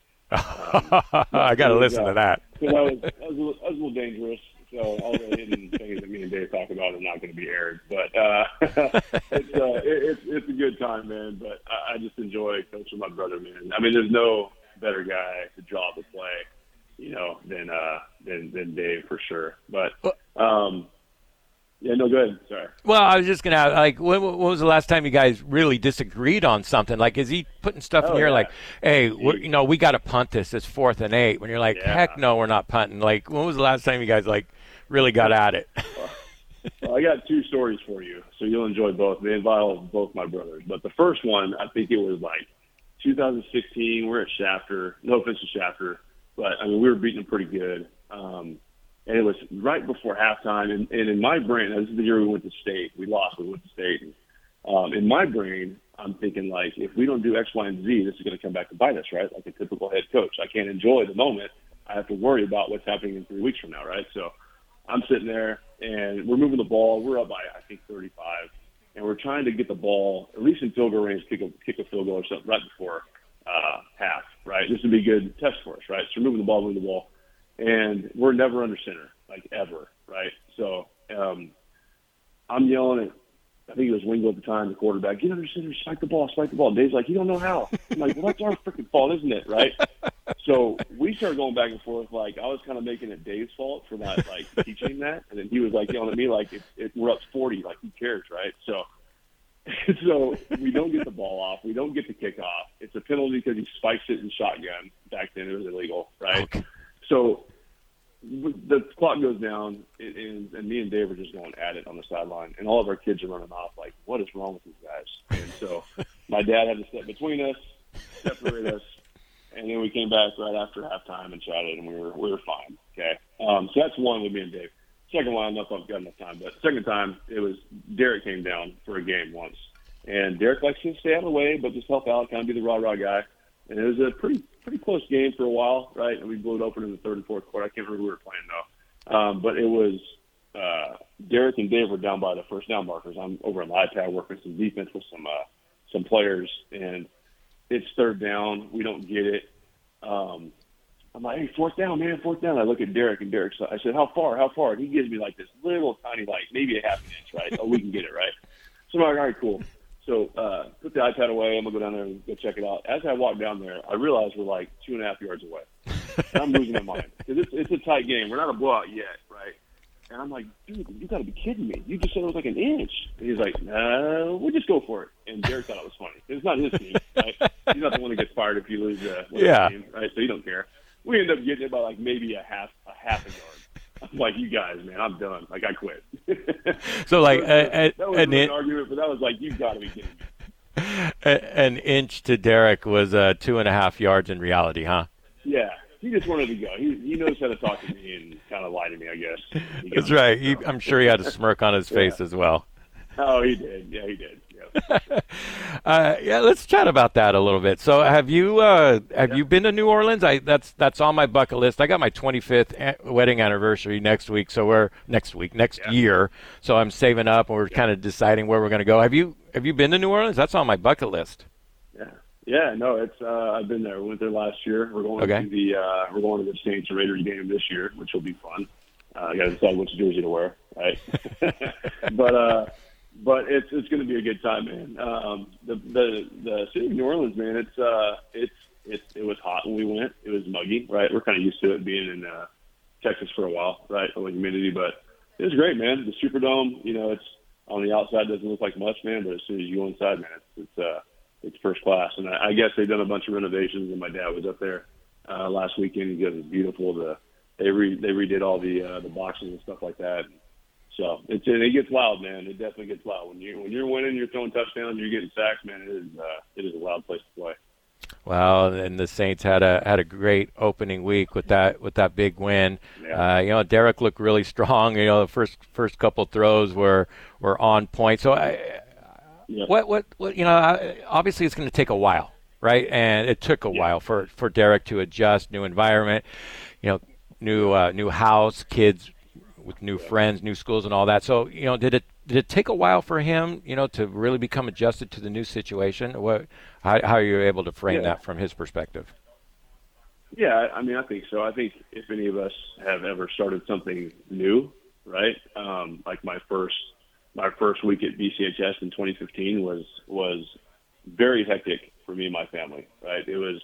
I got to listen to that. So that was, that, was a little, that was a little dangerous. So all the hidden things that me and Dave talk about are not going to be aired. But uh, it's, uh, it, it's it's a good time, man. But I, I just enjoy coaching my brother, man. I mean, there's no better guy to draw the play, you know, than uh, than than Dave for sure. But um, yeah, no, go ahead. Sorry. Well, I was just gonna ask, like, when, when was the last time you guys really disagreed on something? Like, is he putting stuff in Oh, here yeah. like, "Hey, we're, you know, we got to punt this. It's fourth and eight." When you're like, Yeah. "Heck no, we're not punting." Like, when was the last time you guys like really got at it? Well, I got two stories for you, so you'll enjoy both. They involve both my brothers. But the first one, I think it was like two thousand sixteen. We're at Shafter. No offense to Shafter, but I mean we were beating them pretty good. Um, and it was right before halftime. And, and in my brain, this is the year we went to state. We lost. We went to state. And, um, in my brain, I'm thinking like, if we don't do X, Y, and Z, this is going to come back to bite us, right? Like a typical head coach. I can't enjoy the moment. I have to worry about what's happening in three weeks from now, right? So I'm sitting there, and we're moving the ball. We're up by, I think, thirty-five, and we're trying to get the ball, at least in field goal range, kick a, kick a field goal or something right before uh, half, right? This would be a good test for us, right? So we're moving the ball, moving the ball, and we're never under center, like ever, right? So um, I'm yelling at, I think it was Wingo at the time, the quarterback, get under center, spike the ball, spike the ball. And Dave's like, you don't know how. I'm like, well, that's our freaking fault, isn't it, right? So we started going back and forth. Like I was kind of making it Dave's fault for not like teaching that, and then he was like yelling at me like, it, it, "We're up forty. Like who cares, right?" So, so we don't get the ball off. We don't get the kick off. It's a penalty because he spikes it in shotgun. Back then it was illegal, right? Okay. So the clock goes down, and, and me and Dave are just going at it on the sideline, and all of our kids are running off like, "What is wrong with these guys?" And so my dad had to step between us, separate us. And then we came back right after halftime and chatted, and we were we were fine. Okay, um, so that's one with me and Dave. Second one, I don't know if I've got enough time, but second time it was Derek came down for a game once, and Derek likes to stay out of the way, but just help out, kind of be the rah rah guy. And it was a pretty pretty close game for a while, right? And we blew it open in the third and fourth quarter. I can't remember who we were playing though, um, but it was uh, Derek and Dave were down by the first down markers. I'm over on the iPad working some defense with some uh, some players, and it's third down. We don't get it. Um, I'm like, hey, fourth down, man, fourth down. I look at Derek, and Derek, I said, how far, how far? And he gives me like this little tiny, like maybe a half an inch, right? Oh, we can get it, right? So I'm like, all right, cool. So uh, put the iPad away. I'm going to go down there and go check it out. As I walk down there, I realize we're like two and a half yards away. And I'm losing my mind because it's it's a tight game. We're not a blowout yet, right? And I'm like, dude, you got to be kidding me. You just said it was like an inch. And he's like, no, we'll just go for it. And Derek thought it was funny. It's not his team, right? He's not the one that gets fired if you lose uh, yeah. team, right? So you don't care. We end up getting it by like maybe a half a half a yard. I'm like, you guys, man, I'm done. Like, I quit. So, like, so, uh, that was an, an argument, but that was like, you got to be kidding me. An inch to Derek was uh, two and a half yards in reality, huh? Yeah. He just wanted to go. He, he knows how to talk to me and kind of lie to me, I guess. He That's right. He, I'm sure he had a smirk on his face yeah. as well. Oh, he did. Yeah, he did. Yeah. uh, yeah, let's chat about that a little bit. So, have you uh, have yeah. you been to New Orleans? I that's that's on my bucket list. I got my twenty-fifth a- wedding anniversary next week. So we're next week, next yeah. year. So I'm saving up, and we're yeah. kind of deciding where we're going to go. Have you have you been to New Orleans? That's on my bucket list. Yeah. Yeah, no, it's uh, I've been there. We went there last year. We're going okay. to the uh, we're going to the Saints Raiders game this year, which will be fun. Uh, I got to decide which jersey to wear, right? but uh, but it's it's going to be a good time, man. Um, the the the city of New Orleans, man. It's uh it's it's it was hot when we went. It was muggy, right? We're kind of used to it being in uh, Texas for a while, right? For the humidity, but it was great, man. The Superdome, you know, it's on the outside doesn't look like much, man, but as soon as you go inside, man, it's, it's uh. It's first class, and I, I guess they've done a bunch of renovations. And my dad was up there uh, last weekend. He goes, "It's beautiful." The they re, they redid all the uh, the boxes and stuff like that. So it's it gets wild, man. It definitely gets wild when you when you're winning, you're throwing touchdowns, you're getting sacks, man. It is uh, it is a wild place to play. Well, and the Saints had a had a great opening week with that with that big win. Yeah. Uh, you know, Derek looked really strong. You know, the first first couple throws were were on point. So I. Yeah. What, what, what, you know, obviously it's going to take a while, right? And it took a yeah. while for, for Derek to adjust, new environment, you know, new, uh, new house, kids with new yeah. friends, new schools and all that. So, you know, did it, did it take a while for him, you know, to really become adjusted to the new situation? What, how, how are you able to frame yeah. that from his perspective? Yeah, I mean, I think so. I think if any of us have ever started something new, right? Um, like my first, My first week at B C H S in twenty fifteen was was very hectic for me and my family. Right, it was.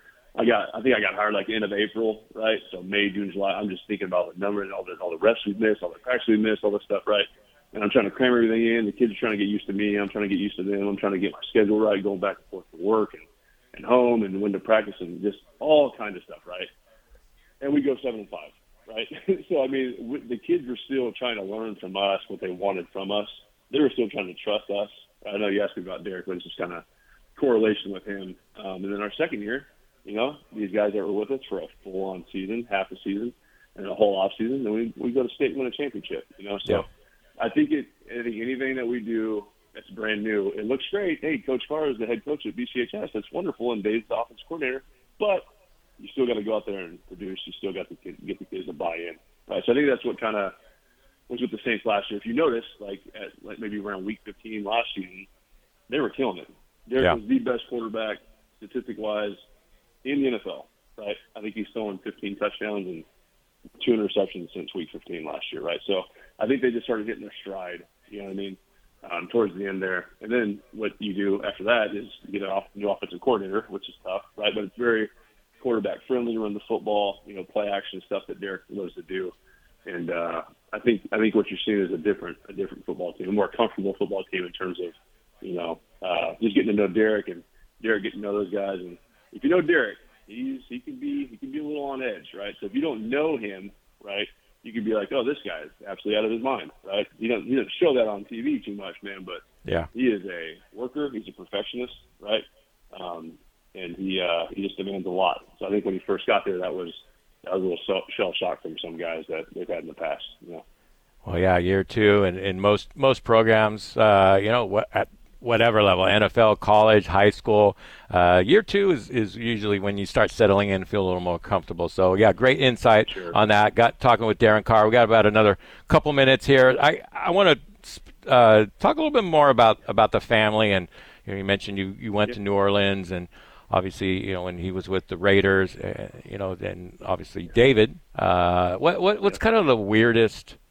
I got. I think I got hired like the end of April. Right, so May, June, July. I'm just thinking about the numbers, all the all the reps we've missed, all the practice we've missed, all this stuff. Right, and I'm trying to cram everything in. The kids are trying to get used to me. I'm trying to get used to them. I'm trying to get my schedule right, going back and forth to work and, and home and when to practice and just all kind of stuff. Right, and we go seven and five. Right. So, I mean, the kids were still trying to learn from us what they wanted from us. They were still trying to trust us. I know you asked me about Derek, but it's just kind of correlation with him. Um, and then our second year, you know, these guys that were with us for a full-on season, half a season, and a whole off season, then we, we go to state and win a championship, you know. So yeah. I think it. I think anything that we do that's brand new, it looks great. Hey, Coach Farr is the head coach at B C H S. That's wonderful, and Dave's the offense coordinator. But you still got to go out there and produce. You still got to get the kids to buy in. Right? So I think that's what kind of was with the Saints last year. If you notice, like at like maybe around week fifteen last season, they were killing it. Derek yeah. was the best quarterback statistic-wise in the N F L. Right? I think he's throwing fifteen touchdowns and two interceptions since week fifteen last year. Right? So I think they just started hitting their stride. You know what I mean? Um, towards the end there. And then what you do after that is you get a off, new offensive coordinator, which is tough. Right? But it's very quarterback friendly, run the football, you know, play action stuff that Derek loves to do. And uh, I think I think what you're seeing is a different a different football team, a more comfortable football team in terms of, you know, uh, just getting to know Derek and Derek getting to know those guys. And if you know Derek, he's he can be he can be a little on edge, right? So if you don't know him, right, you could be like, oh, this guy's absolutely out of his mind, right? He doesn't he doesn't show that on T V too much, man, but yeah, he is a worker, he's a perfectionist, right? Um, And he uh, he just demands a lot. So I think when he first got there, that was that was a little shell shock from some guys that they've had in the past. You know. Well, yeah, year two, and in most most programs, uh, you know, what, at whatever level, N F L, college, high school, uh, year two is, is usually when you start settling in and feel a little more comfortable. So yeah, great insight sure. on that. Got talking with Darren Carr. We got about another couple minutes here. I I want to uh, talk a little bit more about about the family, and you know, you mentioned you you went yep. to New Orleans and. Obviously, you know, when he was with the Raiders, uh, you know, then obviously David. Uh, what what what's kind of the weirdest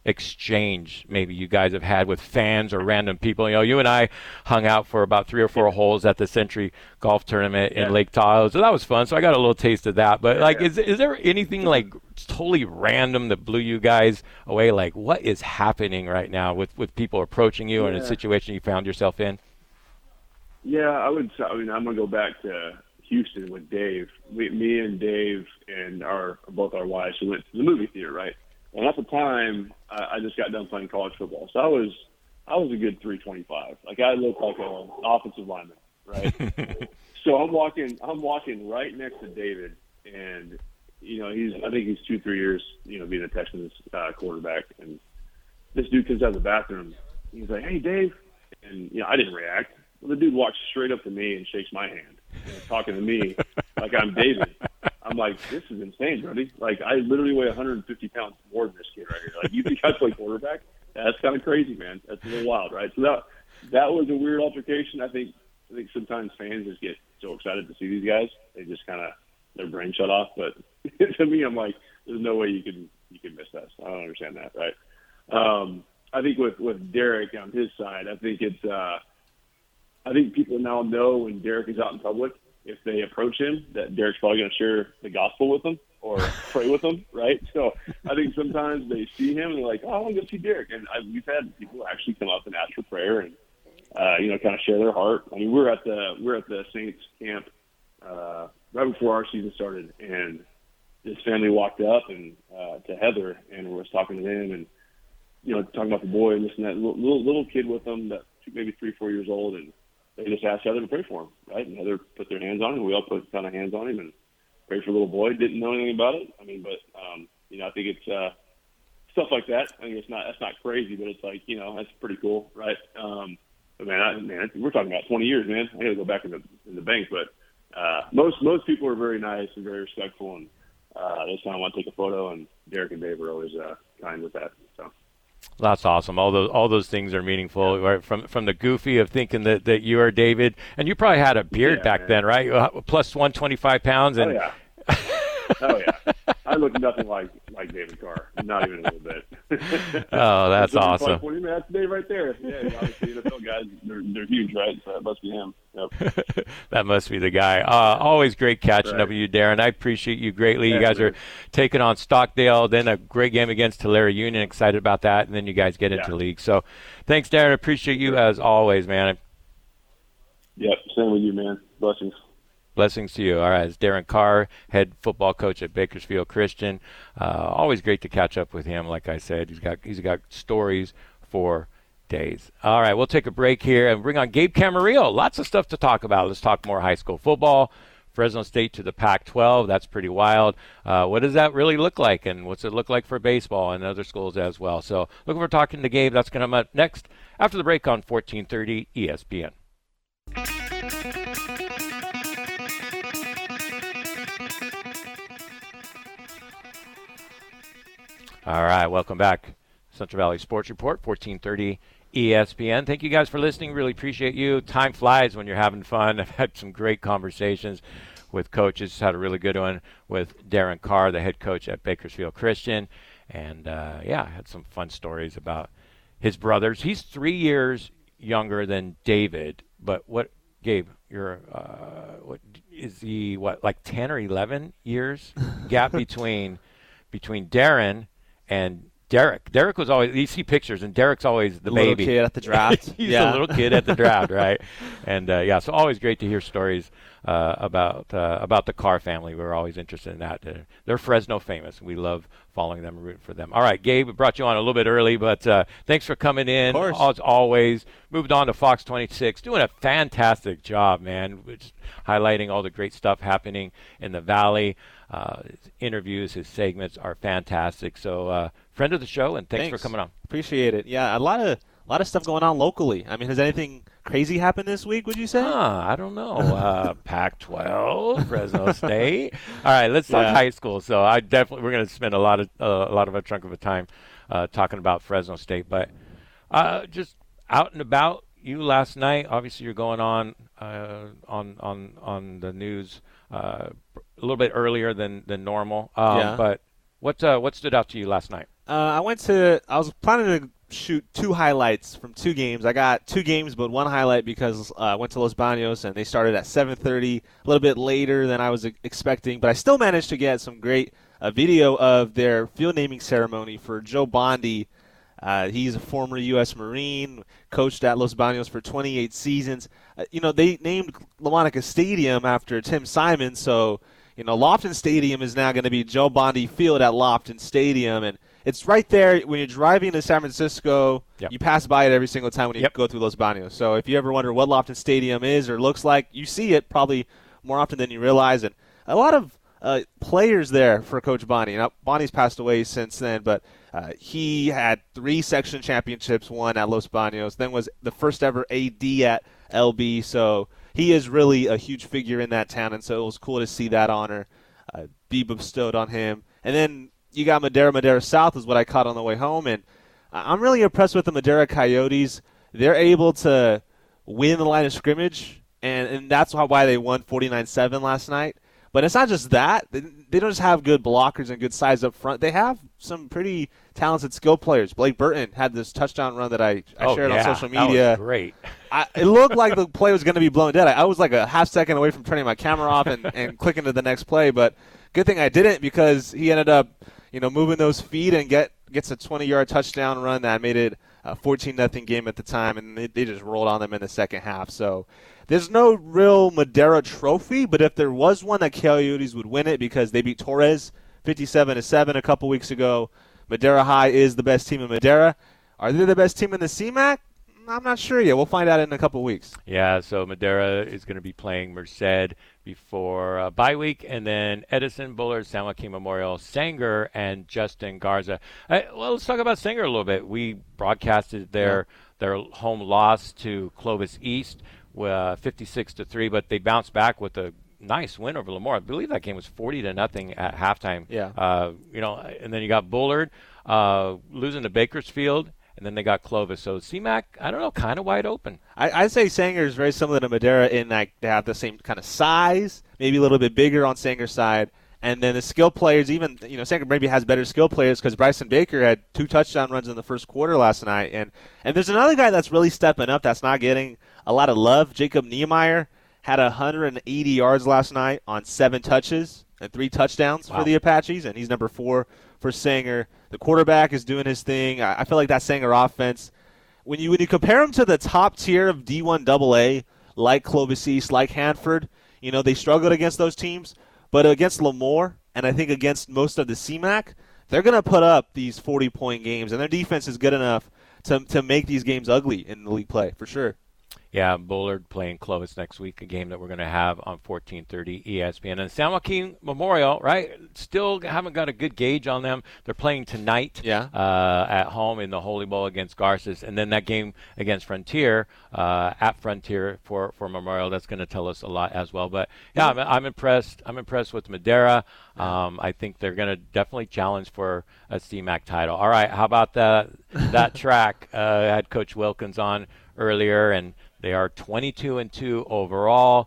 exchange maybe you guys have had with fans or random people? You know, you and I hung out for about three or four holes at the Century Golf Tournament Yeah. in Lake Tahoe, so that was fun. So I got a little taste of that. But Yeah, like, yeah. is is there anything like totally random that blew you guys away? Like, what is happening right now with with people approaching you in a Yeah. situation you found yourself in? Yeah, I would. say- I mean, I'm gonna go back to Houston with Dave. We, me and Dave and our both our wives, we went to the movie theater, right? And at the time, I, I just got done playing college football, so I was I was a good three twenty-five. Like I looked like an offensive lineman, right? So I'm walking, I'm walking right next to David, and you know he's I think he's two three years, you know, being a Texans uh, quarterback, and this dude comes out of the bathroom. He's like, "Hey, Dave," and you know I didn't react. Well, the dude walks straight up to me and shakes my hand, you know, talking to me like I'm David. I'm like, this is insane, buddy. Like, I literally weigh one hundred fifty pounds more than this kid right here. Like, you think I play quarterback? That's kind of crazy, man. That's a little wild, right? So that that was a weird altercation. I think I think sometimes fans just get so excited to see these guys, they just kind of their brain shut off. But to me, I'm like, there's no way you can you can miss us. I don't understand that, right? Um, I think with with Derek on his side, I think it's. Uh, I think people now know when Derek is out in public, if they approach him, that Derek's probably going to share the gospel with them or pray with them, right? So I think sometimes they see him and they're like, oh, I want to go see Derek. And I, we've had people actually come up and ask for prayer and, uh, you know, kind of share their heart. I mean, we're at the we're at the Saints camp uh, right before our season started, and this family walked up and uh, to Heather and was talking to them and, you know, talking about the boy and this and that little, little, little kid with them that maybe three, four years old, and they just asked Heather to pray for him, right? And Heather put their hands on him. We all put kind of hands on him and prayed for the little boy. Didn't know anything about it. I mean, but um, you know, I think it's uh, stuff like that. I think it's not that's not crazy, but it's like, you know, that's pretty cool, right? Um, but man, I, man, we're talking about twenty years, man. I got to go back in the in the bank, but uh, most most people are very nice and very respectful, and uh, they just kind of want to take a photo. And Derek and Dave are always uh, kind with that. So. That's awesome. All those all those things are meaningful. Yeah. Right? From from the goofy of thinking that, that you are David, and you probably had a beard Yeah, back man. then, right? Uh, Plus one twenty five pounds, and Oh yeah. Oh yeah. I look nothing like like David Carr. Not even a little bit. Oh, that's Somebody awesome. probably pointed, "Man, that's Dave right there." Yeah, obviously N F L guys, they're they're huge, right? So that must be him. Yep. That must be the guy. Uh, always great catching Right. up with you, Darren. I appreciate you greatly. You Yeah, guys are man. taking on Stockdale, then a great game against Tulare Union. Excited about that, and then you guys get into Yeah. the league. So, thanks, Darren. Appreciate you as always, man. Yep. Same with you, man. Blessings. Blessings to you. All right, it's Darren Carr, head football coach at Bakersfield Christian. Uh, always great to catch up with him. Like I said, he's got he's got stories for days. All right, we'll take a break here and bring on Gabe Camarillo. Lots of stuff to talk about. Let's talk more high school football. Fresno State to the Pac twelve. That's pretty wild. Uh, what does that really look like, and what's it look like for baseball and other schools as well? So, looking forward to talking to Gabe. That's going to come up next after the break on fourteen thirty E S P N. All right, welcome back. Central Valley Sports Report, fourteen thirty E S P N. Thank you guys for listening. Really appreciate you. Time flies when you're having fun. I've had some great conversations with coaches. Had a really good one with Darren Carr, the head coach at Bakersfield Christian. And, uh, yeah, had some fun stories about his brothers. He's three years younger than David. But what, Gabe, you're, uh, what, is he, what, like ten or eleven years gap between between Darren and Derek. Derek was always, you see pictures, and Derek's always the, The little baby. kid at the draft. He's Yeah. a little kid at the draft, right? And, uh, yeah, so always great to hear stories uh, about uh, about the Carr family. We're always interested in that. They're, they're Fresno famous. We love following them and rooting for them. All right, Gabe, we brought you on a little bit early, but uh, thanks for coming in. Of course. As always, moved on to Fox twenty-six, doing a fantastic job, man, just highlighting all the great stuff happening in the Valley. Uh, his interviews, his segments are fantastic. So, uh, friend of the show, and thanks, Thanks. for coming on. Appreciate it. Yeah, a lot of a lot of stuff going on locally. I mean, has anything crazy happened this week, would you say? Huh, I don't know. Uh, Pac twelve, Fresno State. All right, let's talk Yeah. high school. So I definitely we're going to spend a lot of uh, a lot of a chunk of a time uh, talking about Fresno State, but uh, just out and about. You last night, obviously, you're going on uh, on on on the news uh, a little bit earlier than than normal. Um, Yeah. But What uh, what stood out to you last night? Uh, I went to – I was planning to shoot two highlights from two games. I got two games but one highlight because uh, I went to Los Baños, and they started at seven thirty, a little bit later than I was expecting. But I still managed to get some great uh, video of their field naming ceremony for Joe Bondi. Uh, he's a former U S Marine, coached at Los Baños for twenty-eight seasons. Uh, you know, they named LaMonica Stadium after Tim Simon, so, you know, Lofton Stadium is now going to be Joe Bondi Field at Lofton Stadium, and it's right there when you're driving to San Francisco. Yep. You pass by it every single time when you Yep. go through Los Baños. So if you ever wonder what Lofton Stadium is or looks like, you see it probably more often than you realize, and a lot of uh, players there for Coach Bondi. Now, Bondi's passed away since then, but Uh, he had three section championships won at Los Baños, then was the first ever A D at L B, so he is really a huge figure in that town, and so it was cool to see that honor uh, be bestowed on him. And then you got Madera. Madera South is what I caught on the way home, and I'm really impressed with the Madera Coyotes. They're able to win the line of scrimmage, and, and that's why they won forty-nine seven last night. But it's not just that. They, they don't just have good blockers and good size up front. They have some pretty talented skill players. Blake Burton had this touchdown run that I, I oh, shared yeah. on social media. That was great. I, it looked like the play was going to be blown dead. I, I was like a half second away from turning my camera off and, and clicking to the next play. But good thing I didn't, because he ended up, you know, moving those feet and get gets a twenty-yard touchdown run that made it a fourteen nothing game at the time, and they, they just rolled on them in the second half. So there's no real Madera trophy, but if there was one, the Coyotes would win it because they beat Torres fifty-seven to seven a couple weeks ago. Madera High is the best team in Madera. Are they the best team in the C MAC? I'm not sure yet. We'll find out in a couple weeks. Yeah, so Madera is going to be playing Merced before uh, bye week, and then Edison, Bullard, San Joaquin Memorial, Sanger, and Justin Garza. Uh, well, let's talk about Sanger a little bit. We broadcasted their yeah. their home loss to Clovis East, uh, fifty-six to three, but they bounced back with a nice win over Lemoore. I believe that game was forty to nothing at halftime. Yeah. Uh, you know, and then you got Bullard uh, losing to Bakersfield. And then they got Clovis. So C MAC, I don't know, kind of wide open. I, I'd say Sanger is very similar to Madera in that they have the same kind of size, maybe a little bit bigger on Sanger's side. And then the skill players, even, you know, Sanger maybe has better skill players because Bryson Baker had two touchdown runs in the first quarter last night. And, and there's another guy that's really stepping up that's not getting a lot of love. Jacob Niemeyer had one hundred eighty yards last night on seven touches and three touchdowns wow. for the Apaches, and he's number four for Sanger. The quarterback is doing his thing. I feel like that Sanger offense, when you when you compare them to the top tier of D one double A, like Clovis East, like Hanford, you know, they struggled against those teams. But against Lemoore, and I think against most of the C MAC, they're going to put up these forty-point games, and their defense is good enough to to make these games ugly in the league play, for sure. Yeah, Bullard playing Clovis next week, a game that we're going to have on fourteen thirty E S P N. And San Joaquin Memorial, right, still haven't got a good gauge on them. They're playing tonight yeah. uh, at home in the Holy Bowl against Garces. And then that game against Frontier, uh, at Frontier for, for Memorial, that's going to tell us a lot as well. But, yeah, I'm, I'm impressed. I'm impressed with Madera. Um, I think they're going to definitely challenge for a C MAC title. All right, how about that, that track? Uh, I had Coach Wilkins on earlier, and they are twenty-two and two overall.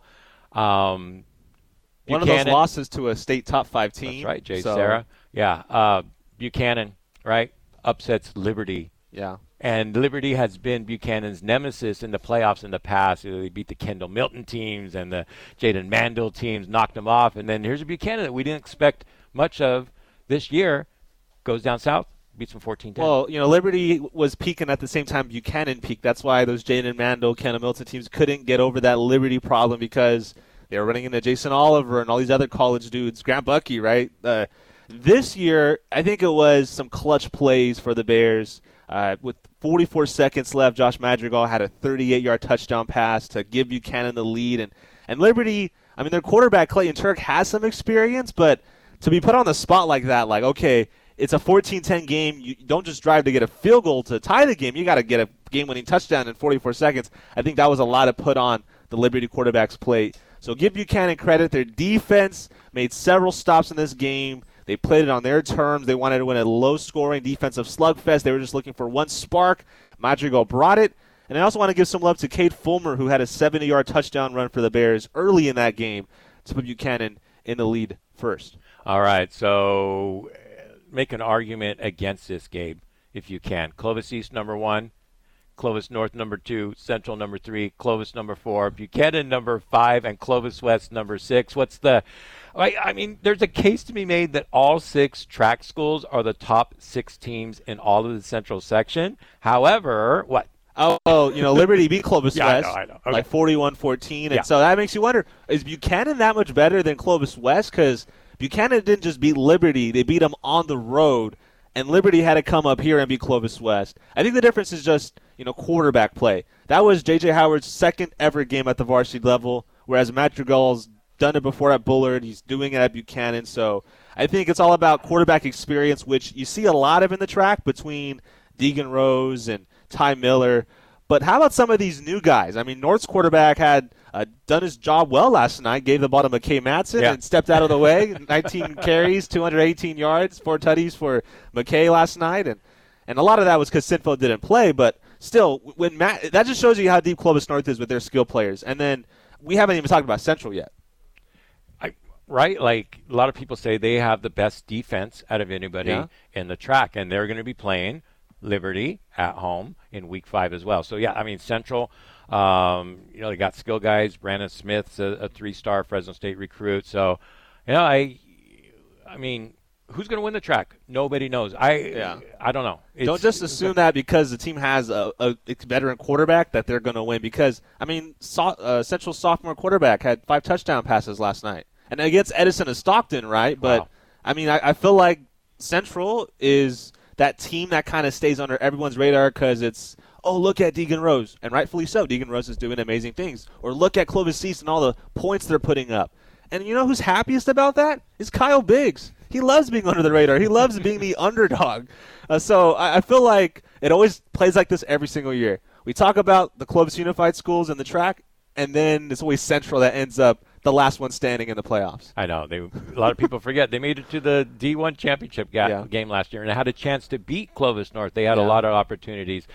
Um, One of those losses to a state top five team. That's right, Jay so. Sarah. Yeah, uh, Buchanan, right, upsets Liberty. Yeah. And Liberty has been Buchanan's nemesis in the playoffs in the past. You know, they beat the Kendall Milton teams and the Jaden Mandel teams, knocked them off. And then here's a Buchanan that we didn't expect much of this year. Goes down south. Beats them fourteen ten. Well, you know, Liberty was peaking at the same time Buchanan peaked. That's why those Jaden Mandel, Kendall Milton teams couldn't get over that Liberty problem because they were running into Jason Oliver and all these other college dudes. Grant Bucky, right? Uh, this year, I think it was some clutch plays for the Bears. Uh, with forty-four seconds left, Josh Madrigal had a thirty-eight-yard touchdown pass to give Buchanan the lead. And, and Liberty, I mean, their quarterback, Clayton Turk, has some experience, but to be put on the spot like that, like, okay, it's a fourteen ten game. You don't just drive to get a field goal to tie the game. You got to get a game-winning touchdown in forty-four seconds. I think that was a lot to put on the Liberty quarterback's plate. So give Buchanan credit. Their defense made several stops in this game. They played it on their terms. They wanted to win a low-scoring defensive slugfest. They were just looking for one spark. Madrigal brought it. And I also want to give some love to Cade Fulmer, who had a seventy-yard touchdown run for the Bears early in that game to put Buchanan in the lead first. All right, so make an argument against this, Gabe, if you can. Clovis East number one, Clovis North number two, Central number three, Clovis number four, Buchanan number five, and Clovis West number six. What's the I, I mean, there's a case to be made that all six track schools are the top six teams in all of the Central section. However, what? Oh, oh, you know, Liberty beat Clovis yeah, West I know, I know. Okay. like forty-one fourteen. And yeah. so that makes you wonder, is Buchanan that much better than Clovis West? Because Buchanan didn't just beat Liberty. They beat them on the road, and Liberty had to come up here and beat Clovis West. I think the difference is just, you know, quarterback play. That was J J. Howard's second ever game at the varsity level, whereas Madrigal's done it before at Bullard. He's doing it at Buchanan. So I think it's all about quarterback experience, which you see a lot of in the track between Deegan Rose and Ty Miller. But how about some of these new guys? I mean, North's quarterback had uh, done his job well last night, gave the ball to McKay Matson yeah. and stepped out of the way. nineteen carries, two hundred eighteen yards, four tutties for McKay last night. And, and a lot of that was because Sinfield didn't play. But still, when Matt, that just shows you how deep Clovis North is with their skill players. And then we haven't even talked about Central yet. Right? Like, a lot of people say they have the best defense out of anybody yeah. in the track, and they're going to be playing Liberty at home in week five as well. So, yeah, I mean, Central, um, you know, they got skill guys. Brandon Smith's a, a three-star Fresno State recruit. So, you know, I, I mean, who's going to win the track? Nobody knows. I yeah. I don't know. It's, don't just assume that because the team has a, a veteran quarterback that they're going to win. Because, I mean, so, uh, Central sophomore quarterback had five touchdown passes last night. And against Edison and Stockton, right? But, wow. I mean, I, I feel like Central is that team that kind of stays under everyone's radar because it's, oh, look at Deegan Rose. And rightfully so. Deegan Rose is doing amazing things. Or look at Clovis East and all the points they're putting up. And you know who's happiest about that? Is Kyle Biggs. He loves being under the radar. He loves being the underdog. Uh, so I, I feel like it always plays like this every single year. We talk about the Clovis Unified schools and the track, and then it's always Central that ends up the last one standing in the playoffs. I know. They, a lot of people forget. They made it to the D one championship ga- yeah. game last year and had a chance to beat Clovis North. They had yeah. a lot of opportunities.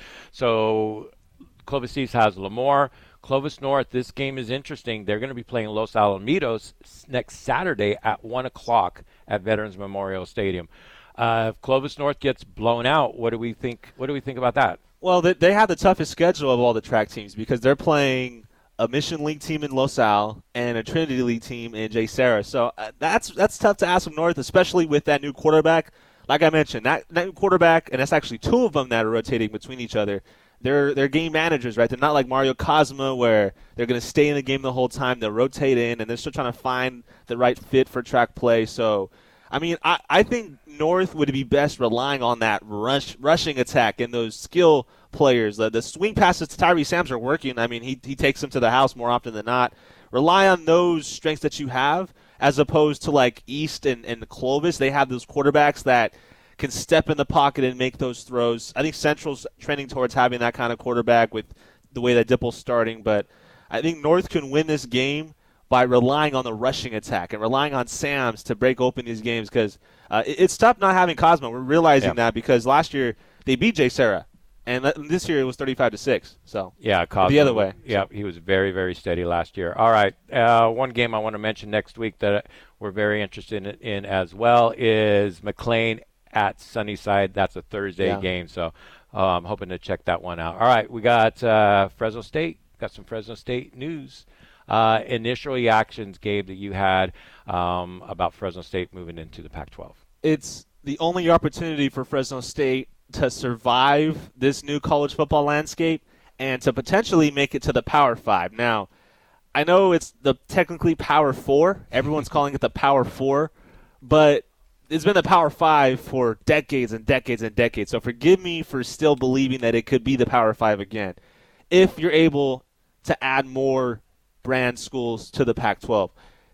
So Clovis East has Lemoore. Clovis North, this game is interesting. They're going to be playing Los Alamitos next Saturday at one o'clock at Veterans Memorial Stadium. Uh, if Clovis North gets blown out, what do we think? What do we think about that? Well, they, they have the toughest schedule of all the track teams because they're playing a Mission League team in Los Al and a Trinity League team in J. Sarah. So uh, that's that's tough to ask from North, especially with that new quarterback. Like I mentioned, that, that new quarterback, and that's actually two of them that are rotating between each other. They're they're game managers, right? They're not like Mario Cosma where they're going to stay in the game the whole time. They'll rotate in, and they're still trying to find the right fit for track play. So, I mean, I, I think North would be best relying on that rush rushing attack and those skill players. The, the swing passes to Tyree Sams are working. I mean, he he takes them to the house more often than not. Rely on those strengths that you have as opposed to like East and, and Clovis. They have those quarterbacks that can step in the pocket and make those throws. I think Central's trending towards having that kind of quarterback with the way that Dipple's starting. But I think North can win this game by relying on the rushing attack and relying on Sams to break open these games because uh, it, it's tough not having Cosmo. We're realizing yeah. that because last year they beat J. Sarah. And this year it was thirty-five to six. So yeah, Cosmo, the other way. Yeah, he was very, very steady last year. All right, uh, one game I want to mention next week that we're very interested in, in as well is McLean at Sunnyside. That's a Thursday yeah. game, so uh, I'm hoping to check that one out. All right, we got uh, Fresno State. Got some Fresno State news. Uh, initial reactions, Gabe, that you had um, about Fresno State moving into the Pac twelve. It's the only opportunity for Fresno State to survive this new college football landscape and to potentially make it to the Power Five. Now, I know it's the technically Power Four. Everyone's calling it the Power Four, but it's been the Power Five for decades and decades and decades. So forgive me for still believing that it could be the Power Five again if you're able to add more brand schools to the Pac twelve.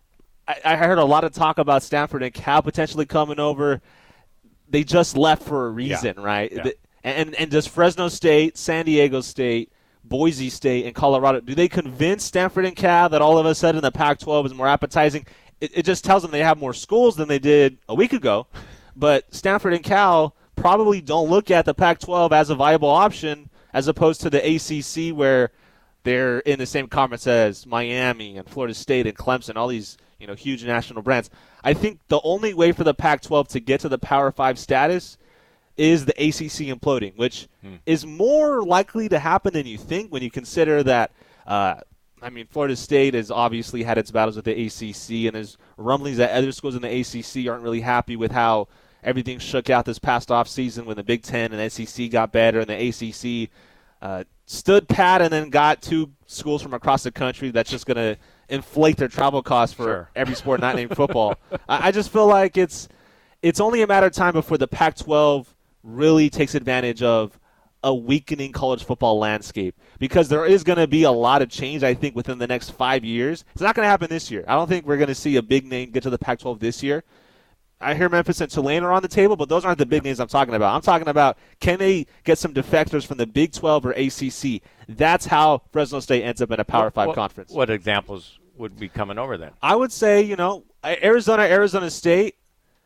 I, I heard a lot of talk about Stanford and Cal potentially coming over. They just left for a reason, yeah. right? Yeah. The, and and does Fresno State, San Diego State, Boise State, and Colorado, do they convince Stanford and Cal that all of a sudden the Pac twelve is more appetizing? It, it just tells them they have more schools than they did a week ago. But Stanford and Cal probably don't look at the Pac twelve as a viable option as opposed to the A C C where they're in the same conference as Miami and Florida State and Clemson, all these you know, huge national brands. I think the only way for the Pac twelve to get to the Power Five status is the A C C imploding, which hmm. is more likely to happen than you think when you consider that, uh, I mean, Florida State has obviously had its battles with the A C C, and there's rumblings that other schools in the A C C aren't really happy with how everything shook out this past offseason when the Big Ten and S E C got better and the A C C uh, stood pat and then got two schools from across the country that's just going to inflate their travel costs for sure. every sport not named football. I, I just feel like it's it's only a matter of time before the Pac twelve really takes advantage of a weakening college football landscape, because there is going to be a lot of change, I think, within the next five years. It's not going to happen this year. I don't think we're going to see a big name get to the Pac twelve this year. I hear Memphis and Tulane are on the table, but those aren't the big names I'm talking about. I'm talking about, can they get some defectors from the Big twelve or A C C? That's how Fresno State ends up in a Power five what, conference. What examples would be coming over then? I would say, you know, Arizona, Arizona State,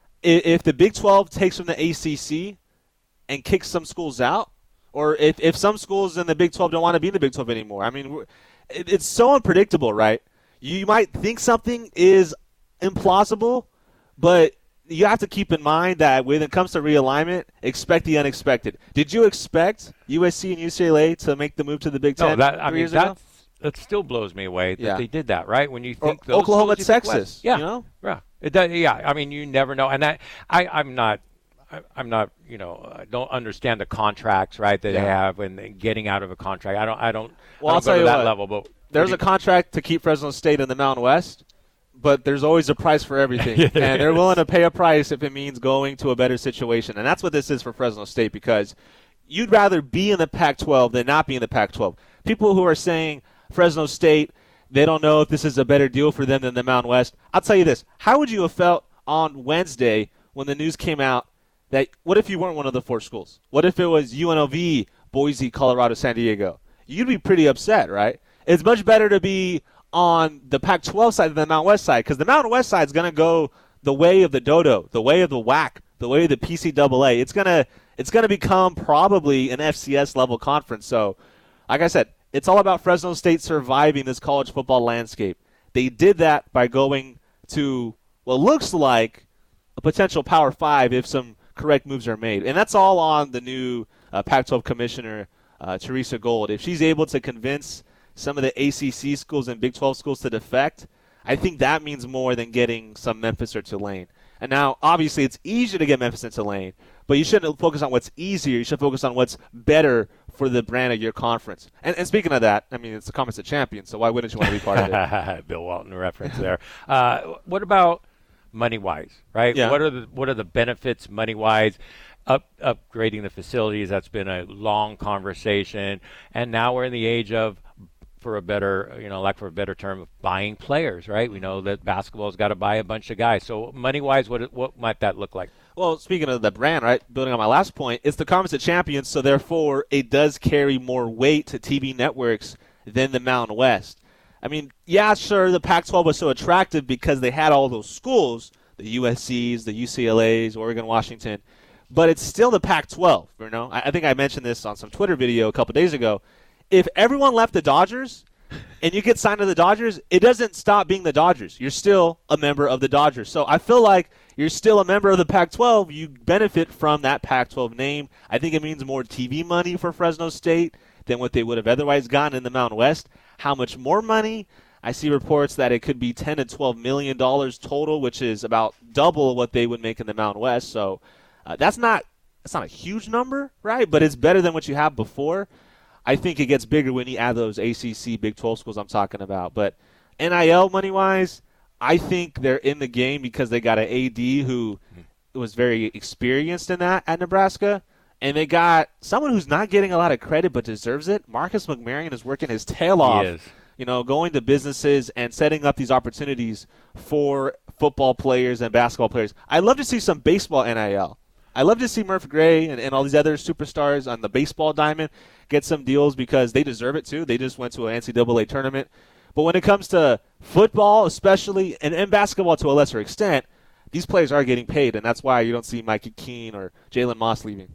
if the Big twelve takes from the A C C and kicks some schools out, or if, if some schools in the Big twelve don't want to be in the Big twelve anymore. I mean, it, it's so unpredictable, right? You might think something is implausible, but you have to keep in mind that when it comes to realignment, expect the unexpected. Did you expect U S C and U C L A to make the move to the Big Ten no, that, I three mean, years that, ago? That still blows me away that yeah. they did that, right? When you think or, those Oklahoma, schools, Texas, yeah, you know? yeah, it does, yeah. I mean, you never know, and that I, I'm not. I, I'm not, you know, I don't understand the contracts, right, that yeah. they have and getting out of a contract. I don't, I don't, well, I I'll don't go to you that what, level. But there's you, a contract to keep Fresno State in the Mountain West, but there's always a price for everything, and they're willing to pay a price if it means going to a better situation, and that's what this is for Fresno State, because you'd rather be in the Pac twelve than not be in the Pac twelve. People who are saying Fresno State, they don't know if this is a better deal for them than the Mountain West. I'll tell you this: how would you have felt on Wednesday when the news came out that what if you weren't one of the four schools? What if it was U N L V, Boise, Colorado, San Diego? You'd be pretty upset, right? It's much better to be on the Pac twelve side than the Mountain West side, because the Mountain West side is going to go the way of the dodo, the way of the W A C, the way of the P C double A. It's going to it's going to become probably an F C S level conference. So, like I said, it's all about Fresno State surviving this college football landscape. They did that by going to what looks like a potential Power Five if some correct moves are made. And that's all on the new uh, Pac twelve commissioner, uh, Teresa Gold. If she's able to convince some of the A C C schools and Big twelve schools to defect, I think that means more than getting some Memphis or Tulane. And now, obviously, it's easier to get Memphis and Tulane, but you shouldn't focus on what's easier. You should focus on what's better for the brand of your conference. And, and speaking of that, I mean, it's the Conference of Champions, so why wouldn't you want to be part of it? Bill Walton reference there. Uh, what about money-wise, right? Yeah. What are the what are the benefits money-wise? Up, upgrading the facilities, that's been a long conversation. And now we're in the age of, for a better, you know, like for a better term, of buying players, right? We know that basketball's got to buy a bunch of guys. So money-wise, what what might that look like? Well, speaking of the brand, right, building on my last point, it's the Conference of Champions, so therefore it does carry more weight to T V networks than the Mountain West. I mean, yeah, sure, the Pac twelve was so attractive because they had all those schools, the U S Cs, the U C L As, Oregon, Washington, but it's still the Pac twelve, you know? I, I think I mentioned this on some Twitter video a couple days ago. If everyone left the Dodgers and you get signed to the Dodgers, it doesn't stop being the Dodgers. You're still a member of the Dodgers. So I feel like you're still a member of the Pac twelve. You benefit from that Pac twelve name. I think it means more T V money for Fresno State than what they would have otherwise gotten in the Mountain West. How much more money? I see reports that it could be ten to twelve million dollars total, which is about double what they would make in the Mountain West. So uh, that's not that's not a huge number, right? But it's better than what you have before. I think it gets bigger when you add those A C C, Big twelve schools I'm talking about. But N I L money-wise, I think they're in the game because they got an A D who was very experienced in that at Nebraska. And they got someone who's not getting a lot of credit but deserves it. Marcus McMaryion is working his tail off, He is. you know, going to businesses and setting up these opportunities for football players and basketball players. I'd love to see some baseball N I L. I love to see Murph Gray and, and all these other superstars on the baseball diamond get some deals because they deserve it too. They just went to an N C double A tournament. But when it comes to football especially, and, and basketball to a lesser extent, these players are getting paid, and that's why you don't see Mikey Keene or Jalen Moss leaving.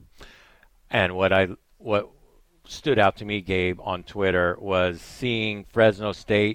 And what I what stood out to me, Gabe, on Twitter was seeing Fresno State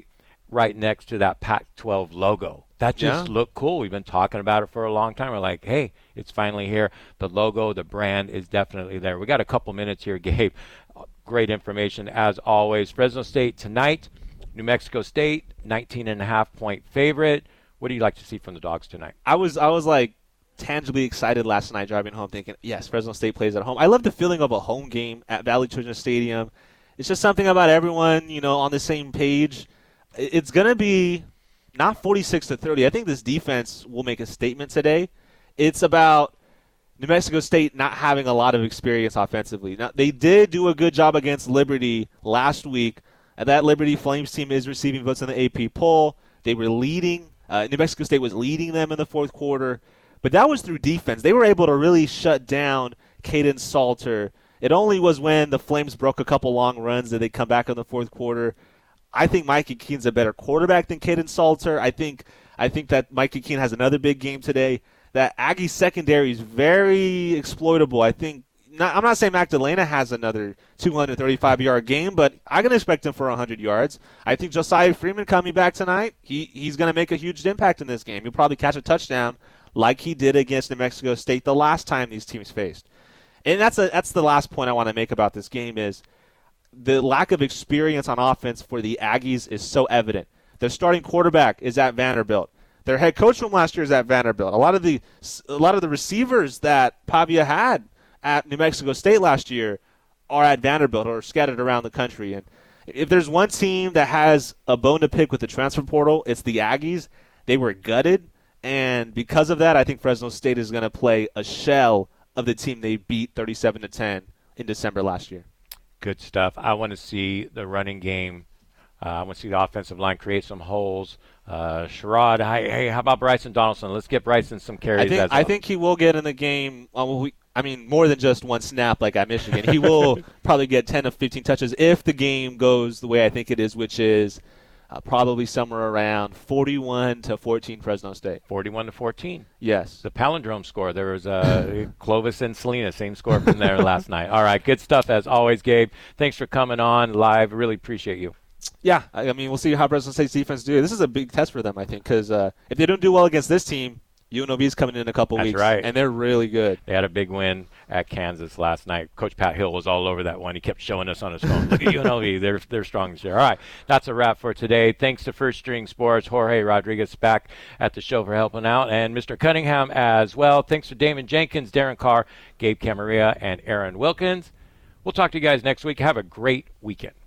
right next to that Pac twelve logo. That just Yeah. looked cool. We've been talking about it for a long time. We're like, hey, it's finally here. The logo, the brand is definitely there. We got a couple minutes here, Gabe. Great information as always. Fresno State tonight, New Mexico State, nineteen and a half point favorite. What do you like to see from the Dogs tonight? I was I was like tangibly excited last night driving home thinking, yes, Fresno State plays at home. I love the feeling of a home game at Valley Children's Stadium. It's just something about everyone, you know, on the same page. It's going to be not forty-six to thirty. I think this defense will make a statement today. It's about New Mexico State not having a lot of experience offensively. Now, they did do a good job against Liberty last week. And that Liberty Flames team is receiving votes in the A P poll. They were leading. Uh, New Mexico State was leading them in the fourth quarter. But that was through defense. They were able to really shut down Caden Salter. It only was when the Flames broke a couple long runs that they come back in the fourth quarter. I think Mikey Keene's a better quarterback than Caden Salter. I think I think that Mikey Keene has another big game today. That Aggie secondary is very exploitable. I think not, I'm not saying Magdalena has another two hundred thirty-five yard game, but I can expect him for one hundred yards. I think Josiah Freeman coming back tonight, he he's going to make a huge impact in this game. He'll probably catch a touchdown like he did against New Mexico State the last time these teams faced. And that's a that's the last point I want to make about this game is the lack of experience on offense for the Aggies is so evident. Their starting quarterback is at Vanderbilt. Their head coach from last year is at Vanderbilt. A lot of the a lot of the receivers that Pavia had at New Mexico State last year are at Vanderbilt or scattered around the country. And if there's one team that has a bone to pick with the transfer portal, it's the Aggies. They were gutted, and because of that, I think Fresno State is going to play a shell of the team they beat thirty-seven to ten in December last year. Good stuff. I want to see the running game. Uh, I want to see the offensive line create some holes. Uh, Sherrod, hey, hey, how about Bryson Donaldson? Let's get Bryson some carries. I think, as I well. think he will get in the game. Well, we, I mean, more than just one snap like at Michigan. He will probably get ten to fifteen touches if the game goes the way I think it is, which is uh, probably somewhere around forty-one to fourteen Fresno State. forty-one to fourteen. Yes. The palindrome score. There was uh, Clovis and Selena, same score from there last night. All right, good stuff as always, Gabe. Thanks for coming on live. Really appreciate you. Yeah, I I mean, we'll see how Fresno State's defense do. This is a big test for them, I think, because uh, if they don't do well against this team, U N L V is coming in a couple That's weeks, right. and they're really good. They had a big win at Kansas last night. Coach Pat Hill was all over that one. He kept showing us on his phone. Look at U N L V. They're, they're strong this year. All right, that's a wrap for today. Thanks to First String Sports. Jorge Rodriguez back at the show for helping out, and Mister Cunningham as well. Thanks to Damon Jenkins, Darren Carr, Gabe Camarillo, and Aaron Wilkins. We'll talk to you guys next week. Have a great weekend.